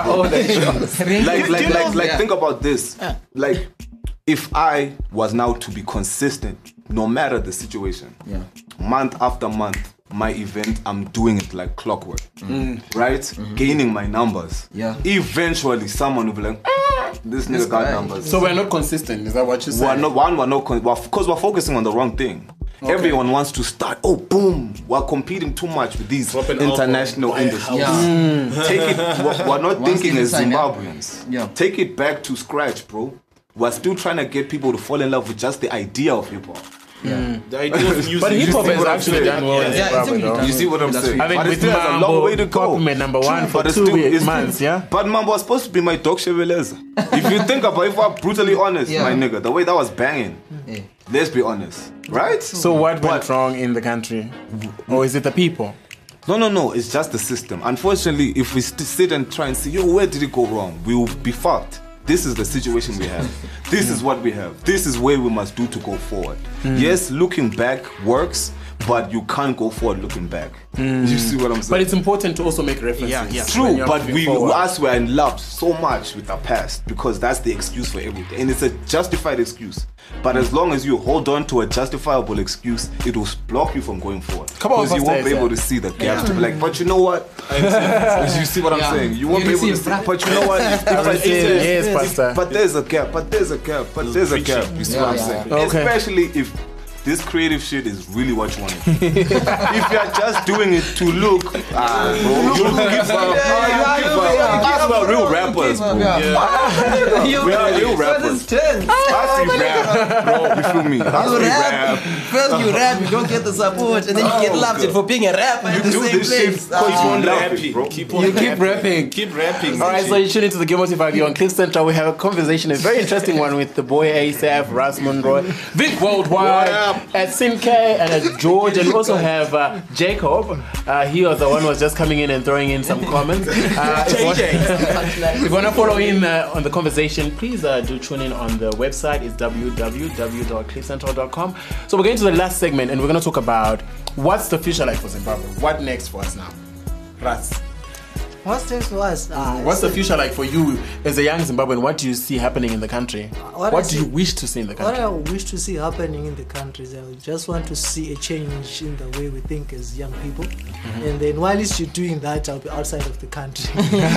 older. Like think about this. Like, if I was now to be consistent, no matter the situation, month after month. My event, I'm doing it like clockwork, right? Gaining my numbers. Eventually, someone will be like, this nigga got numbers. So we're not consistent. Is that what you're saying? Because we're focusing on the wrong thing. Okay. Everyone wants to start. Oh, boom! We're competing too much with these international industries. Take it. We're not thinking as Zimbabweans. Take it back to scratch, bro. We're still trying to get people to fall in love with just the idea of hip hop. The idea of music. But hip hop has actually done well in Zimbabwe. You see what I'm saying? I mean, but with it has a long way to go. Number one for 2 months, But Mambo was supposed to be my dog Cheveleza. If you think about it, if I'm brutally honest, my nigga, the way that was banging. Let's be honest, right? So what went wrong in the country? Or is it the people? No, it's just the system. Unfortunately, if we sit and try and see, where did it go wrong? We will be fucked. This is the situation we have. This is what we have. This is where we must do to go forward. Yes, looking back works, but you can't go forward looking back. You see what I'm saying? But it's important to also make references. True, but us were in love so much with our past because that's the excuse for everything. And it's a justified excuse. But as long as you hold on to a justifiable excuse, it will block you from going forward. Because you won't be able to see the gaps to be like, but you know what? You see what I'm saying? You won't be able to see, but you know what? Yes, Pastor. But there's a gap, but there's a gap, but there's a gap. You see what I'm saying? Okay. Especially if this creative shit is really what you want to do. If you're just doing it to look, bro, you give up. Us are real rappers, bro. We are real rappers. Us we rap, bro. You feel me? Us we rap. First you rap, you don't get the support, and then you get laughed at for being a rapper in the same place. Keep rapping. Keep rapping. All right, so you tune into the Game Motive on Cliff Central. We have a conversation, a very interesting one with the boy ASAP, Ras Monroy, Vic Worldwide, at Sinke and at George, and we also have Jacob. He was the one who was just coming in and throwing in some comments. If you want to follow him on the conversation, please do tune in on the website. It's www.cliffcentral.com. So we're going to the last segment, and we're going to talk about what's the future like for Zimbabwe. What next for us now? Ras. What's next for us? What's the future like for you as a young Zimbabwean? What do you see happening in the country? What do you wish to see in the country? What I wish to see happening in the country is I just want to see a change in the way we think as young people. And then while you're doing that, I'll be outside of the country.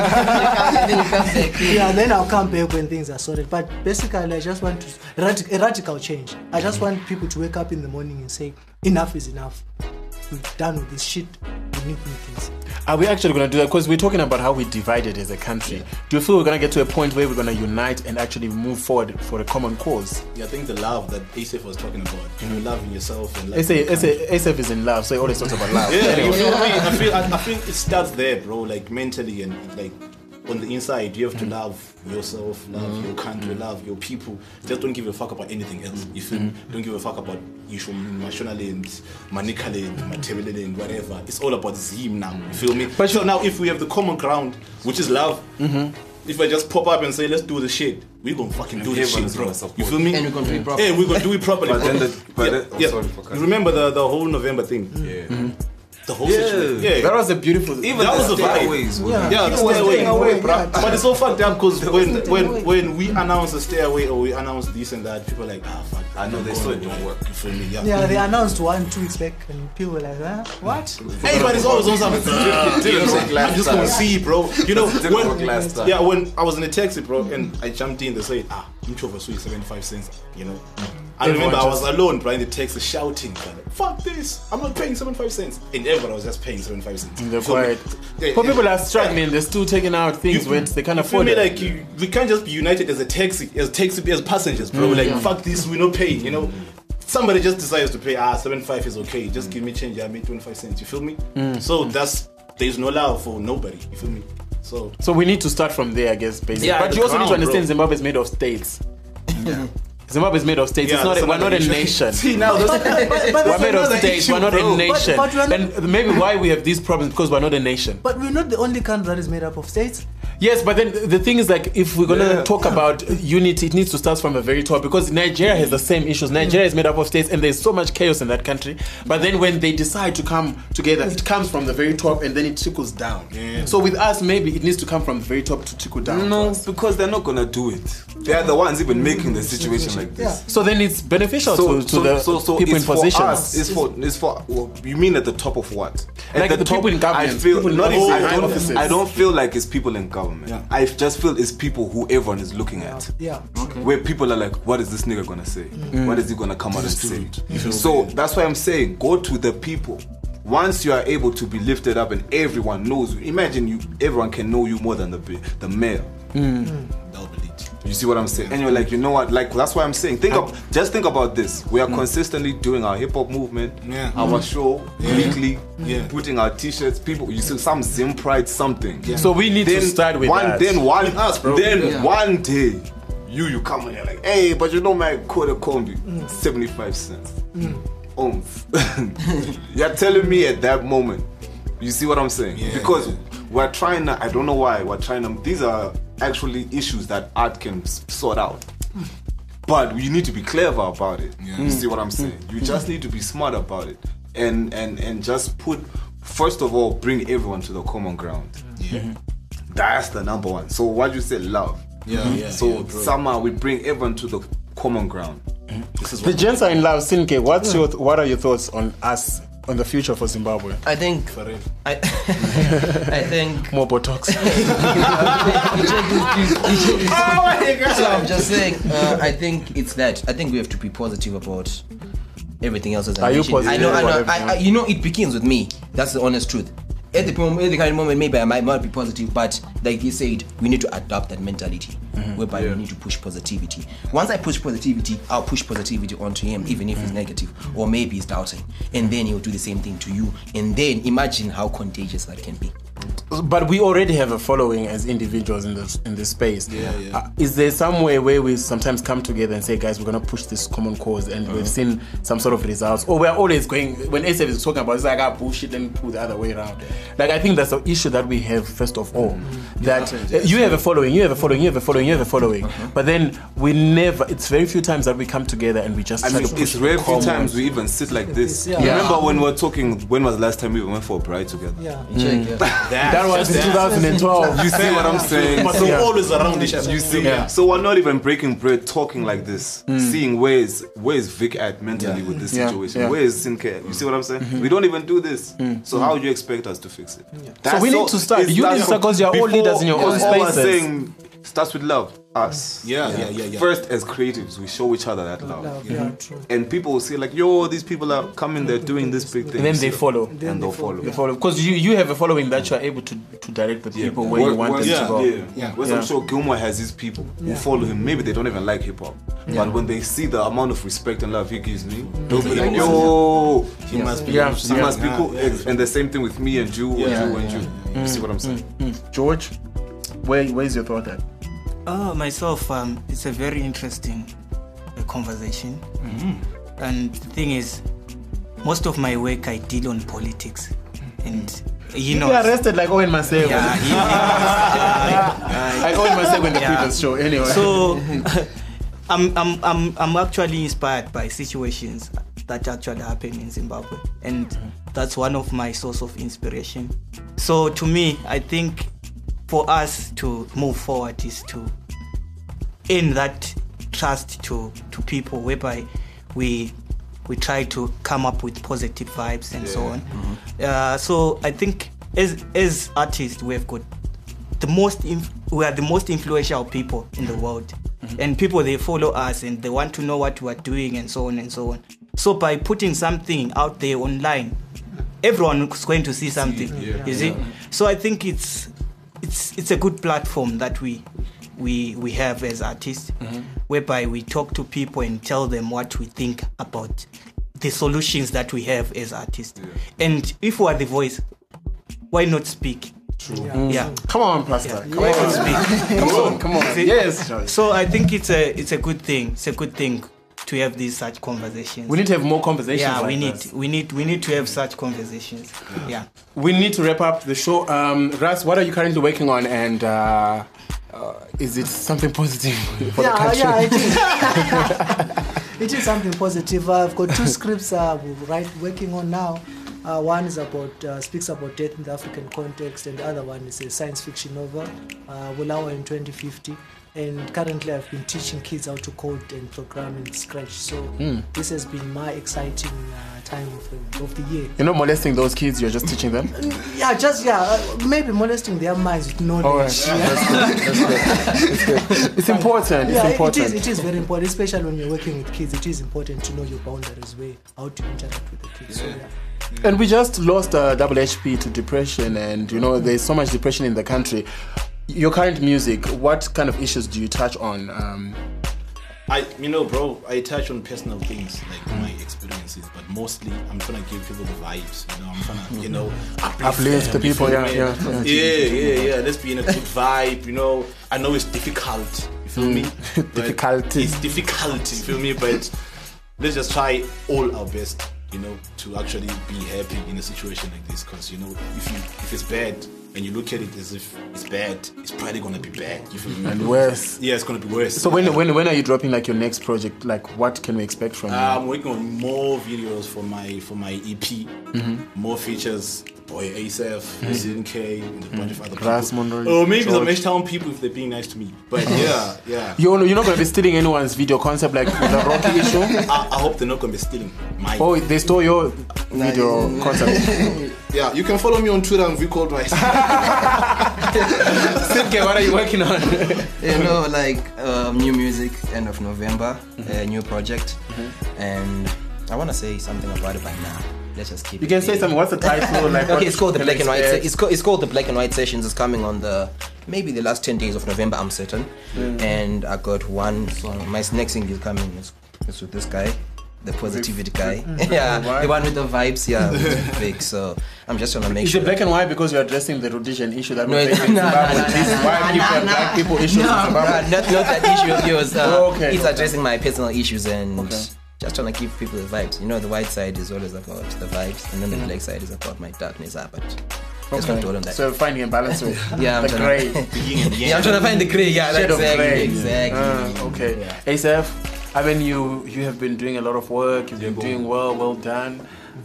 Then I'll come back when things are sorted. But basically, I just want a radical change. I just want people to wake up in the morning and say, enough is enough. We're done with this shit. We need new things. Are we actually going to do that? Because we're talking about how we divided as a country. Do you feel we're going to get to a point where we're going to unite and actually move forward for a common cause? Yeah, I think the love that Asaf was talking about, loving yourself and loving Asaf is in love, so he always talks about love. Yeah, you know what I mean? I think it starts there, bro. Like mentally and like on the inside, you have to love yourself, love your country, love your people. Just don't give a fuck about anything else. You feel me? Don't give a fuck about Mashonaland, Manikaland, Matebeleland, whatever. It's all about Zim now. You feel me? But so now, if we have the common ground, which is love, if I just pop up and say, let's do the shit, we're gonna fucking do the shit, bro. You feel me? And we're gonna do it properly. Yeah, we're gonna do it properly. But then remember the whole November thing? the whole situation. Yeah, that was a beautiful. Even that was the stairways. Yeah, the stairway. But it's so fucked up because when we announce the stairway or we announce this and that, people are like, fuck. I know they saw it don't work. You feel me? Yeah, they announced 1-2 weeks back, and people were like, what? Hey, but it's always on something. I'm just gonna see, bro. You know, when I was in a taxi, bro, and I jumped in, they said, I'm over 75 cents. You know, I remember I was alone, bro, in the taxi shouting, fuck this, I'm not paying 75 cents. And everybody was just paying 75 cents. They're quiet. For people that are struggling, they're still taking out things when they can't afford it. Like, we can't just be united as as passengers, bro. Like, fuck this, we're not paying, you know. Somebody just decides to pay, 75 is okay, just give me change, I made 25 cents, you feel me? So there's no love for nobody, you feel me? So we need to start from there, I guess, basically. Yeah, but you also need to understand Zimbabwe is made of states. Zimbabwe is made of states. We're not a nation. See, now we're made of states. We're not a nation. And maybe why we have these problems because we're not a nation. But we're not the only country that is made up of states. Yes, but then the thing is, like, if we're gonna talk about unity, it needs to start from the very top because Nigeria has the same issues. Nigeria is made up of states, and there's so much chaos in that country. But then when they decide to come together, it comes from the very top, and then it trickles down. Yeah. So with us, maybe it needs to come from the very top to trickle down. No, because they're not gonna do it. They are the ones even making the situation like this. Yeah. So then it's beneficial to the people in positions. It's for you mean at the top of what? At like the people in government. I don't feel like it's people in government. Yeah. I just feel it's people who everyone is looking at. Yeah. Okay. Where people are like, what is this nigga gonna say? What is he gonna come out and say? So that's why I'm saying, go to the people. Once you are able to be lifted up and everyone knows you, imagine everyone can know you more than the mayor. You see what I'm saying? And you're like, you know what? Like, that's why I'm saying, just think about this. We are consistently doing our hip hop movement, our show weekly, putting our t-shirts. People, you see some Zim Pride something. Yeah. So we need to start with that. Then one day, you come in here like, hey, but you know my quarter combi, 75 cents. You're telling me at that moment. You see what I'm saying? Yeah, because we're trying to, I don't know why, these are actually issues that art can sort out. But you need to be clever about it. Yeah. You see what I'm saying? You just need to be smart about it. And just first of all, bring everyone to the common ground. Yeah. That's the number one. So what you say, love. So somehow we bring everyone to the common ground. The gents are in love. Sinke, what are your thoughts on us? On the future for Zimbabwe? I think I think more Botox. So I'm just saying, I think it's that. I think we have to be positive about everything else. As I mentioned. You positive? I know. You know, it begins with me. That's the honest truth. At the current moment, maybe I might not be positive, but like you said, we need to adopt that mentality whereby we need to push positivity. Once I push positivity, I'll push positivity onto him, even if he's negative or maybe he's doubting, and then he'll do the same thing to you. And then imagine how contagious that can be. But we already have a following as individuals in this space. Is there some way where we sometimes come together and say, guys, we're gonna push this common cause, and we've seen some sort of results, or we're always going when SF is talking about it's like bullshit and pull the other way around? Like, I think that's the issue that we have first of all. That you have a following, but then we never. It's very few times that we come together and we just. Try to push it's very few times we even sit like this. Remember when we were talking? When was the last time we went for a pride together? That was in 2012. You see what I'm saying? But they're always around each other. You see? So we're not even breaking bread talking like this. Seeing where's Vic at mentally with this situation? Where is Sinke? You see what I'm saying? We don't even do this. So how would you expect us to fix it? So we need to start. You need to start because you're all leaders in your own spaces. All I'm saying starts with love. Us. First, as creatives, we show each other that love. And people will say like, yo, these people are coming, they're doing this big thing. And then they follow. And they'll follow. Because you have a following that you're able to direct the people where you want them to go. Whereas I'm sure Gilmore has his people who follow him. Maybe they don't even like hip hop. But when they see the amount of respect and love he gives me, they'll be like, yo, he must be cool. And the same thing with me and Jew and Jew. You see what I'm saying? George, where's your thought at? Myself, it's a very interesting conversation. And the thing is, most of my work I did on politics, and you know, arrested like Owen Masego. I Owen Masego in the previous show. Anyway, so I'm actually inspired by situations that actually happen in Zimbabwe, and that's one of my source of inspiration. So to me, I think for us to move forward is to earn that trust to people, whereby we try to come up with positive vibes and so on. So I think as artists, we've got we are the most influential people in the world, and people, they follow us and they want to know what we are doing and so on and so on. So by putting something out there online, everyone is going to see something. You see? So I think it's a good platform that we have as artists, whereby we talk to people and tell them what we think about the solutions that we have as artists. And if we are the voice, why not speak? True. Yeah. Come on, Pastor. Why not speak? Come on. Yes. So I think it's a good thing. It's a good thing to have these such conversations. We need to have more conversations. Yeah, like we need to have such conversations. Yeah. We need to wrap up the show. Ras, what are you currently working on, and is it something positive for the country? Yeah, it is. It is something positive. I've got 2 scripts working on now. One is speaks about death in the African context, and the other one is a science fiction novel, Bulawayo in 2050. And currently I've been teaching kids how to code and program in Scratch. So this has been my exciting time of the year. You're not molesting those kids, you're just teaching them? Maybe molesting their minds with knowledge. That's good. It's important. It's important. It is very important, especially when you're working with kids. It is important to know your boundaries, how to interact with the kids. So, And we just lost double HP to depression, and there's so much depression in the country. Your current music, what kind of issues do you touch on? Bro, I touch on personal things, like my experiences, but mostly I'm trying to give people the vibes. I'm trying to, uplift the people. Yeah. Let's be in a good vibe. I know it's difficult. You feel me? It's difficult. You feel me? But let's just try all our best. To actually be happy in a situation like this, because if it's bad and you look at it as if it's bad, it's probably gonna be bad. You feel me? And worse. Yeah, it's gonna be worse. So when are you dropping like your next project? Like what can we expect from you? I'm working on more videos for my EP, more features. Boy ASAF, ZNK, and a bunch of other people. Or maybe the Mesh Town people if they're being nice to me. But yeah. You're not going to be stealing anyone's video concept like with the Rocky issue? I hope they're not going to be stealing mine. Oh, they stole your video concept. Yeah, you can follow me on Twitter and Recall Rice. Sidke, what are you working on? New music, end of November, a new project. And I want to say something about it by now. Let's just keep. You can say something. What's the title? Okay, it's called the Black and White. It's called the Black and White Sessions. It's coming on maybe the last 10 days of November. I'm certain. And I got one song. My next thing is coming. It's with this guy, the positivity guy. The one with the vibes. Yeah, big. So I'm just trying to make sure. Is it black and white because you're addressing the Rhodesian issue that we're facing in Zimbabwe? White people and black people issues in Zimbabwe. Not that issue of yours. It's addressing my personal issues and. Just trying to give people the vibes. The white side is always about the vibes, and then the black side is about my darkness. But let's not dwell on that. So finding a balance with the grey. I'm trying to find the grey. Yeah, exactly. Okay. ASAF, I mean, you have been doing a lot of work. You've been doing well done.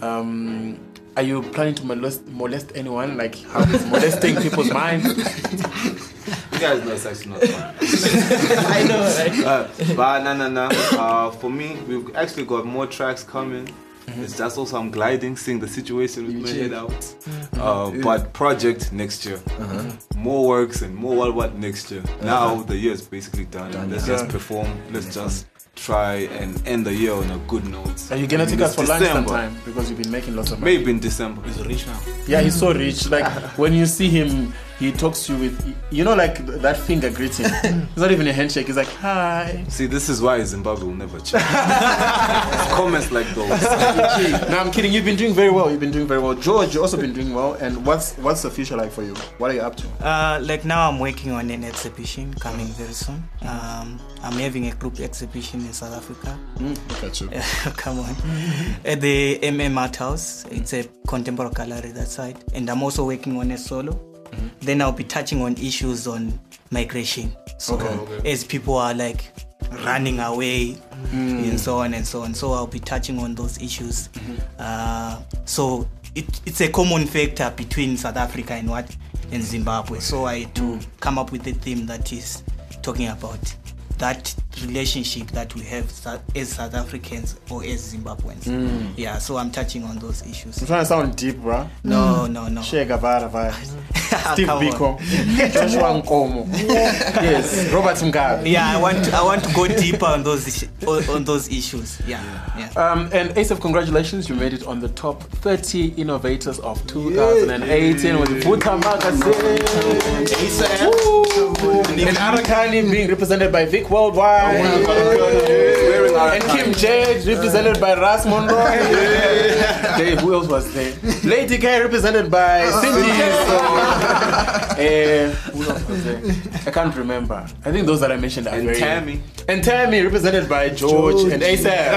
Are you planning to molest anyone? Like how it's molesting people's minds? You guys know it's actually not fun. I know, right? But no. For me, we've actually got more tracks coming. It's just also I'm gliding, seeing the situation with my head out. But project next year. More works and more what next year. Now the year is basically done. Let's just perform. Let's just try and end the year on a good note. Are you gonna take us for lunch sometime? Because you've been making lots of money. Maybe in December. He's rich now. Yeah, he's so rich. Like when you see him, he talks to you with, like that finger greeting. It's not even a handshake. He's like, hi. See, this is why Zimbabwe will never change. Comments like those. No, I'm kidding. You've been doing very well. George, you've also been doing well. And what's the future like for you? What are you up to? Like now I'm working on an exhibition coming very soon. I'm having a group exhibition in South Africa. Look at you. Come on. At the MM Art House. It's a contemporary gallery that side. And I'm also working on a solo. Then I'll be touching on issues on migration. So as people are like running away and so on and so on. So I'll be touching on those issues. So it's a common factor between South Africa and Zimbabwe. So I had to come up with a theme that is talking about that relationship that we have as South Africans or as Zimbabweans. Yeah, so I'm touching on those issues. I'm trying to sound deep, bro. No. Che Guevara vibes. Steve Biko. Joshua Nkomo. Yes, Robert Mugabe. Yeah, I want to go deeper on those issues. Yeah. And Asaph, congratulations, you made it on the top 30 innovators of 2018 with Vuta Magazine. And Arakani being represented by Vic Worldwide. And Kim Jade represented by Ras Monroe. Hey, who else was there? Lady K represented by Cindy. Who else was there? I can't remember. I think those that I mentioned are very... Tammy. And Tammy represented by George. And Asaph.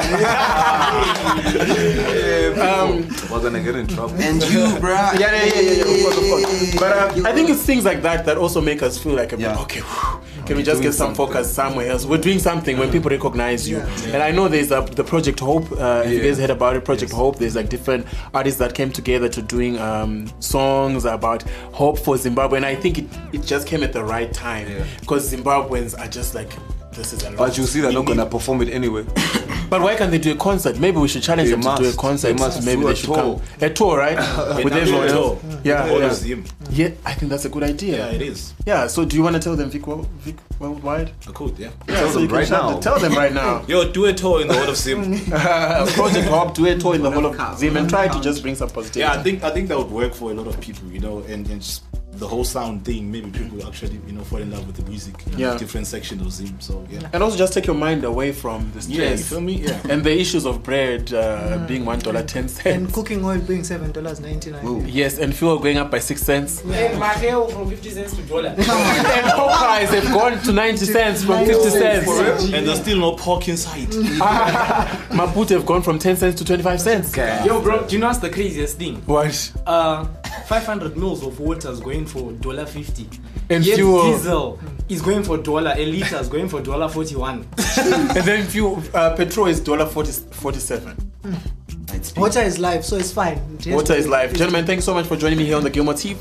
We're gonna get in trouble. And you, bruh. Yeah, of course. But I think it's things like that also make us feel like, okay, can we just get some focus somewhere else? We're doing something when people recognize you. And I know there's the Project Hope. If you guys heard about it, Project Hope, there's like different artists that came together to doing songs about hope for Zimbabwe. And I think it just came at the right time because Zimbabweans are just like, this is a lot. But you see, they're not gonna perform it anyway. But why can't they do a concert? Maybe we should challenge them to do a concert. Maybe they should come. A tour, right? With everyone else. Yeah, I think that's a good idea. Yeah, it is. Yeah, so do you want to tell them Vic Worldwide? I could, yeah. Tell them right now. Tell them right now. Yo, do a tour in the whole of Zim. Project Hope, do a tour in the whole of Zim and try to just bring some positivity. Yeah, I think that would work for a lot of people, and just the whole sound thing, maybe people actually, fall in love with the music. Different sections of Zim. So and also just take your mind away from the stress. Yeah, you feel me? Yeah. And the issues of bread being $1.10 and cooking oil being $7.99. Yes, and fuel going up by 6 cents. And my hair from 50 cents to $1. And Popeyes have gone to 90 cents from 50 cents. And there's still no pork inside. Mapute have gone from 10 cents to 25 cents. Yo, bro, do you know what's the craziest thing? What? 500 mils of water is going for $1.50. And fuel diesel is going for $1. A liter is going for $1.41. And then fuel, petrol is $1.47. Water is life, so it's fine. Water is life. Gentlemen, thanks so much for joining me here on the Gilmore TV.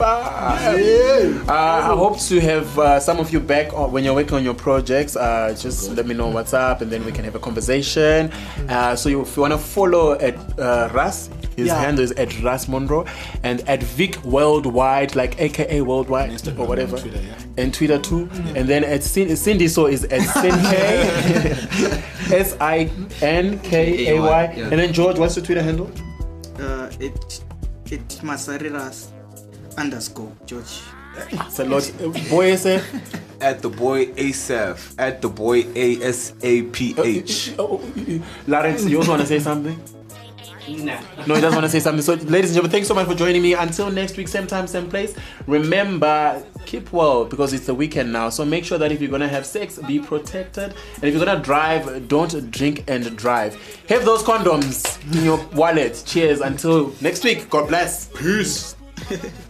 I hope to have some of you back when you're working on your projects. Just let me know what's up and then we can have a conversation. So if you want to follow at Ras, his handle is at Ras Monroe, and at Vic Worldwide, like AKA Worldwide Instagram, or whatever. Twitter, and Twitter too. And then at Cindy So is at Sinkay. SINKAY. And then George, what's your Twitter handle? It Masariras _George. It's a lot. Boy Asaph? At the boy Asaph. At the boy ASAPH. Lawrence, you also want to say something? Nah. No, he doesn't want to say something. So, ladies and gentlemen, thanks so much for joining me. Until next week, same time, same place. Remember, keep well because it's the weekend now. So make sure that if you're going to have sex, be protected. And if you're going to drive, don't drink and drive. Have those condoms in your wallet. Cheers. Until next week. God bless. Peace. I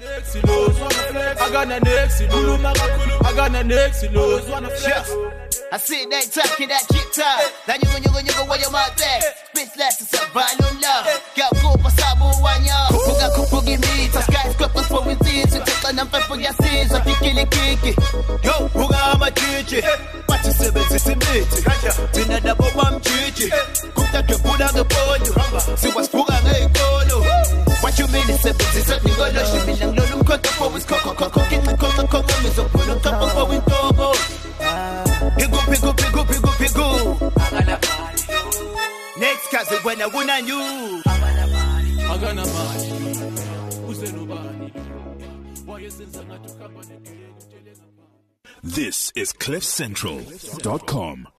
got the next I see that talking that keep time. Then you go where your mouth there. Bitch last is a brand new love. Go pasabu wanya. Kuga kupugi me. The skyscrapers for we see. So take a number for your sins. So pick it kiki. Yo, kuga ama chichi. What you say it's a bit. Tina da bomb chichi. Kuga kupuda the pollo. See what's kuga ngay kolo. What you mean it's a bit. It's a bit. Go she be lang lolum kota for we koko. Me so pull on top of we togo. Pigu. Next cousin when I win on you. This is CliffCentral.com.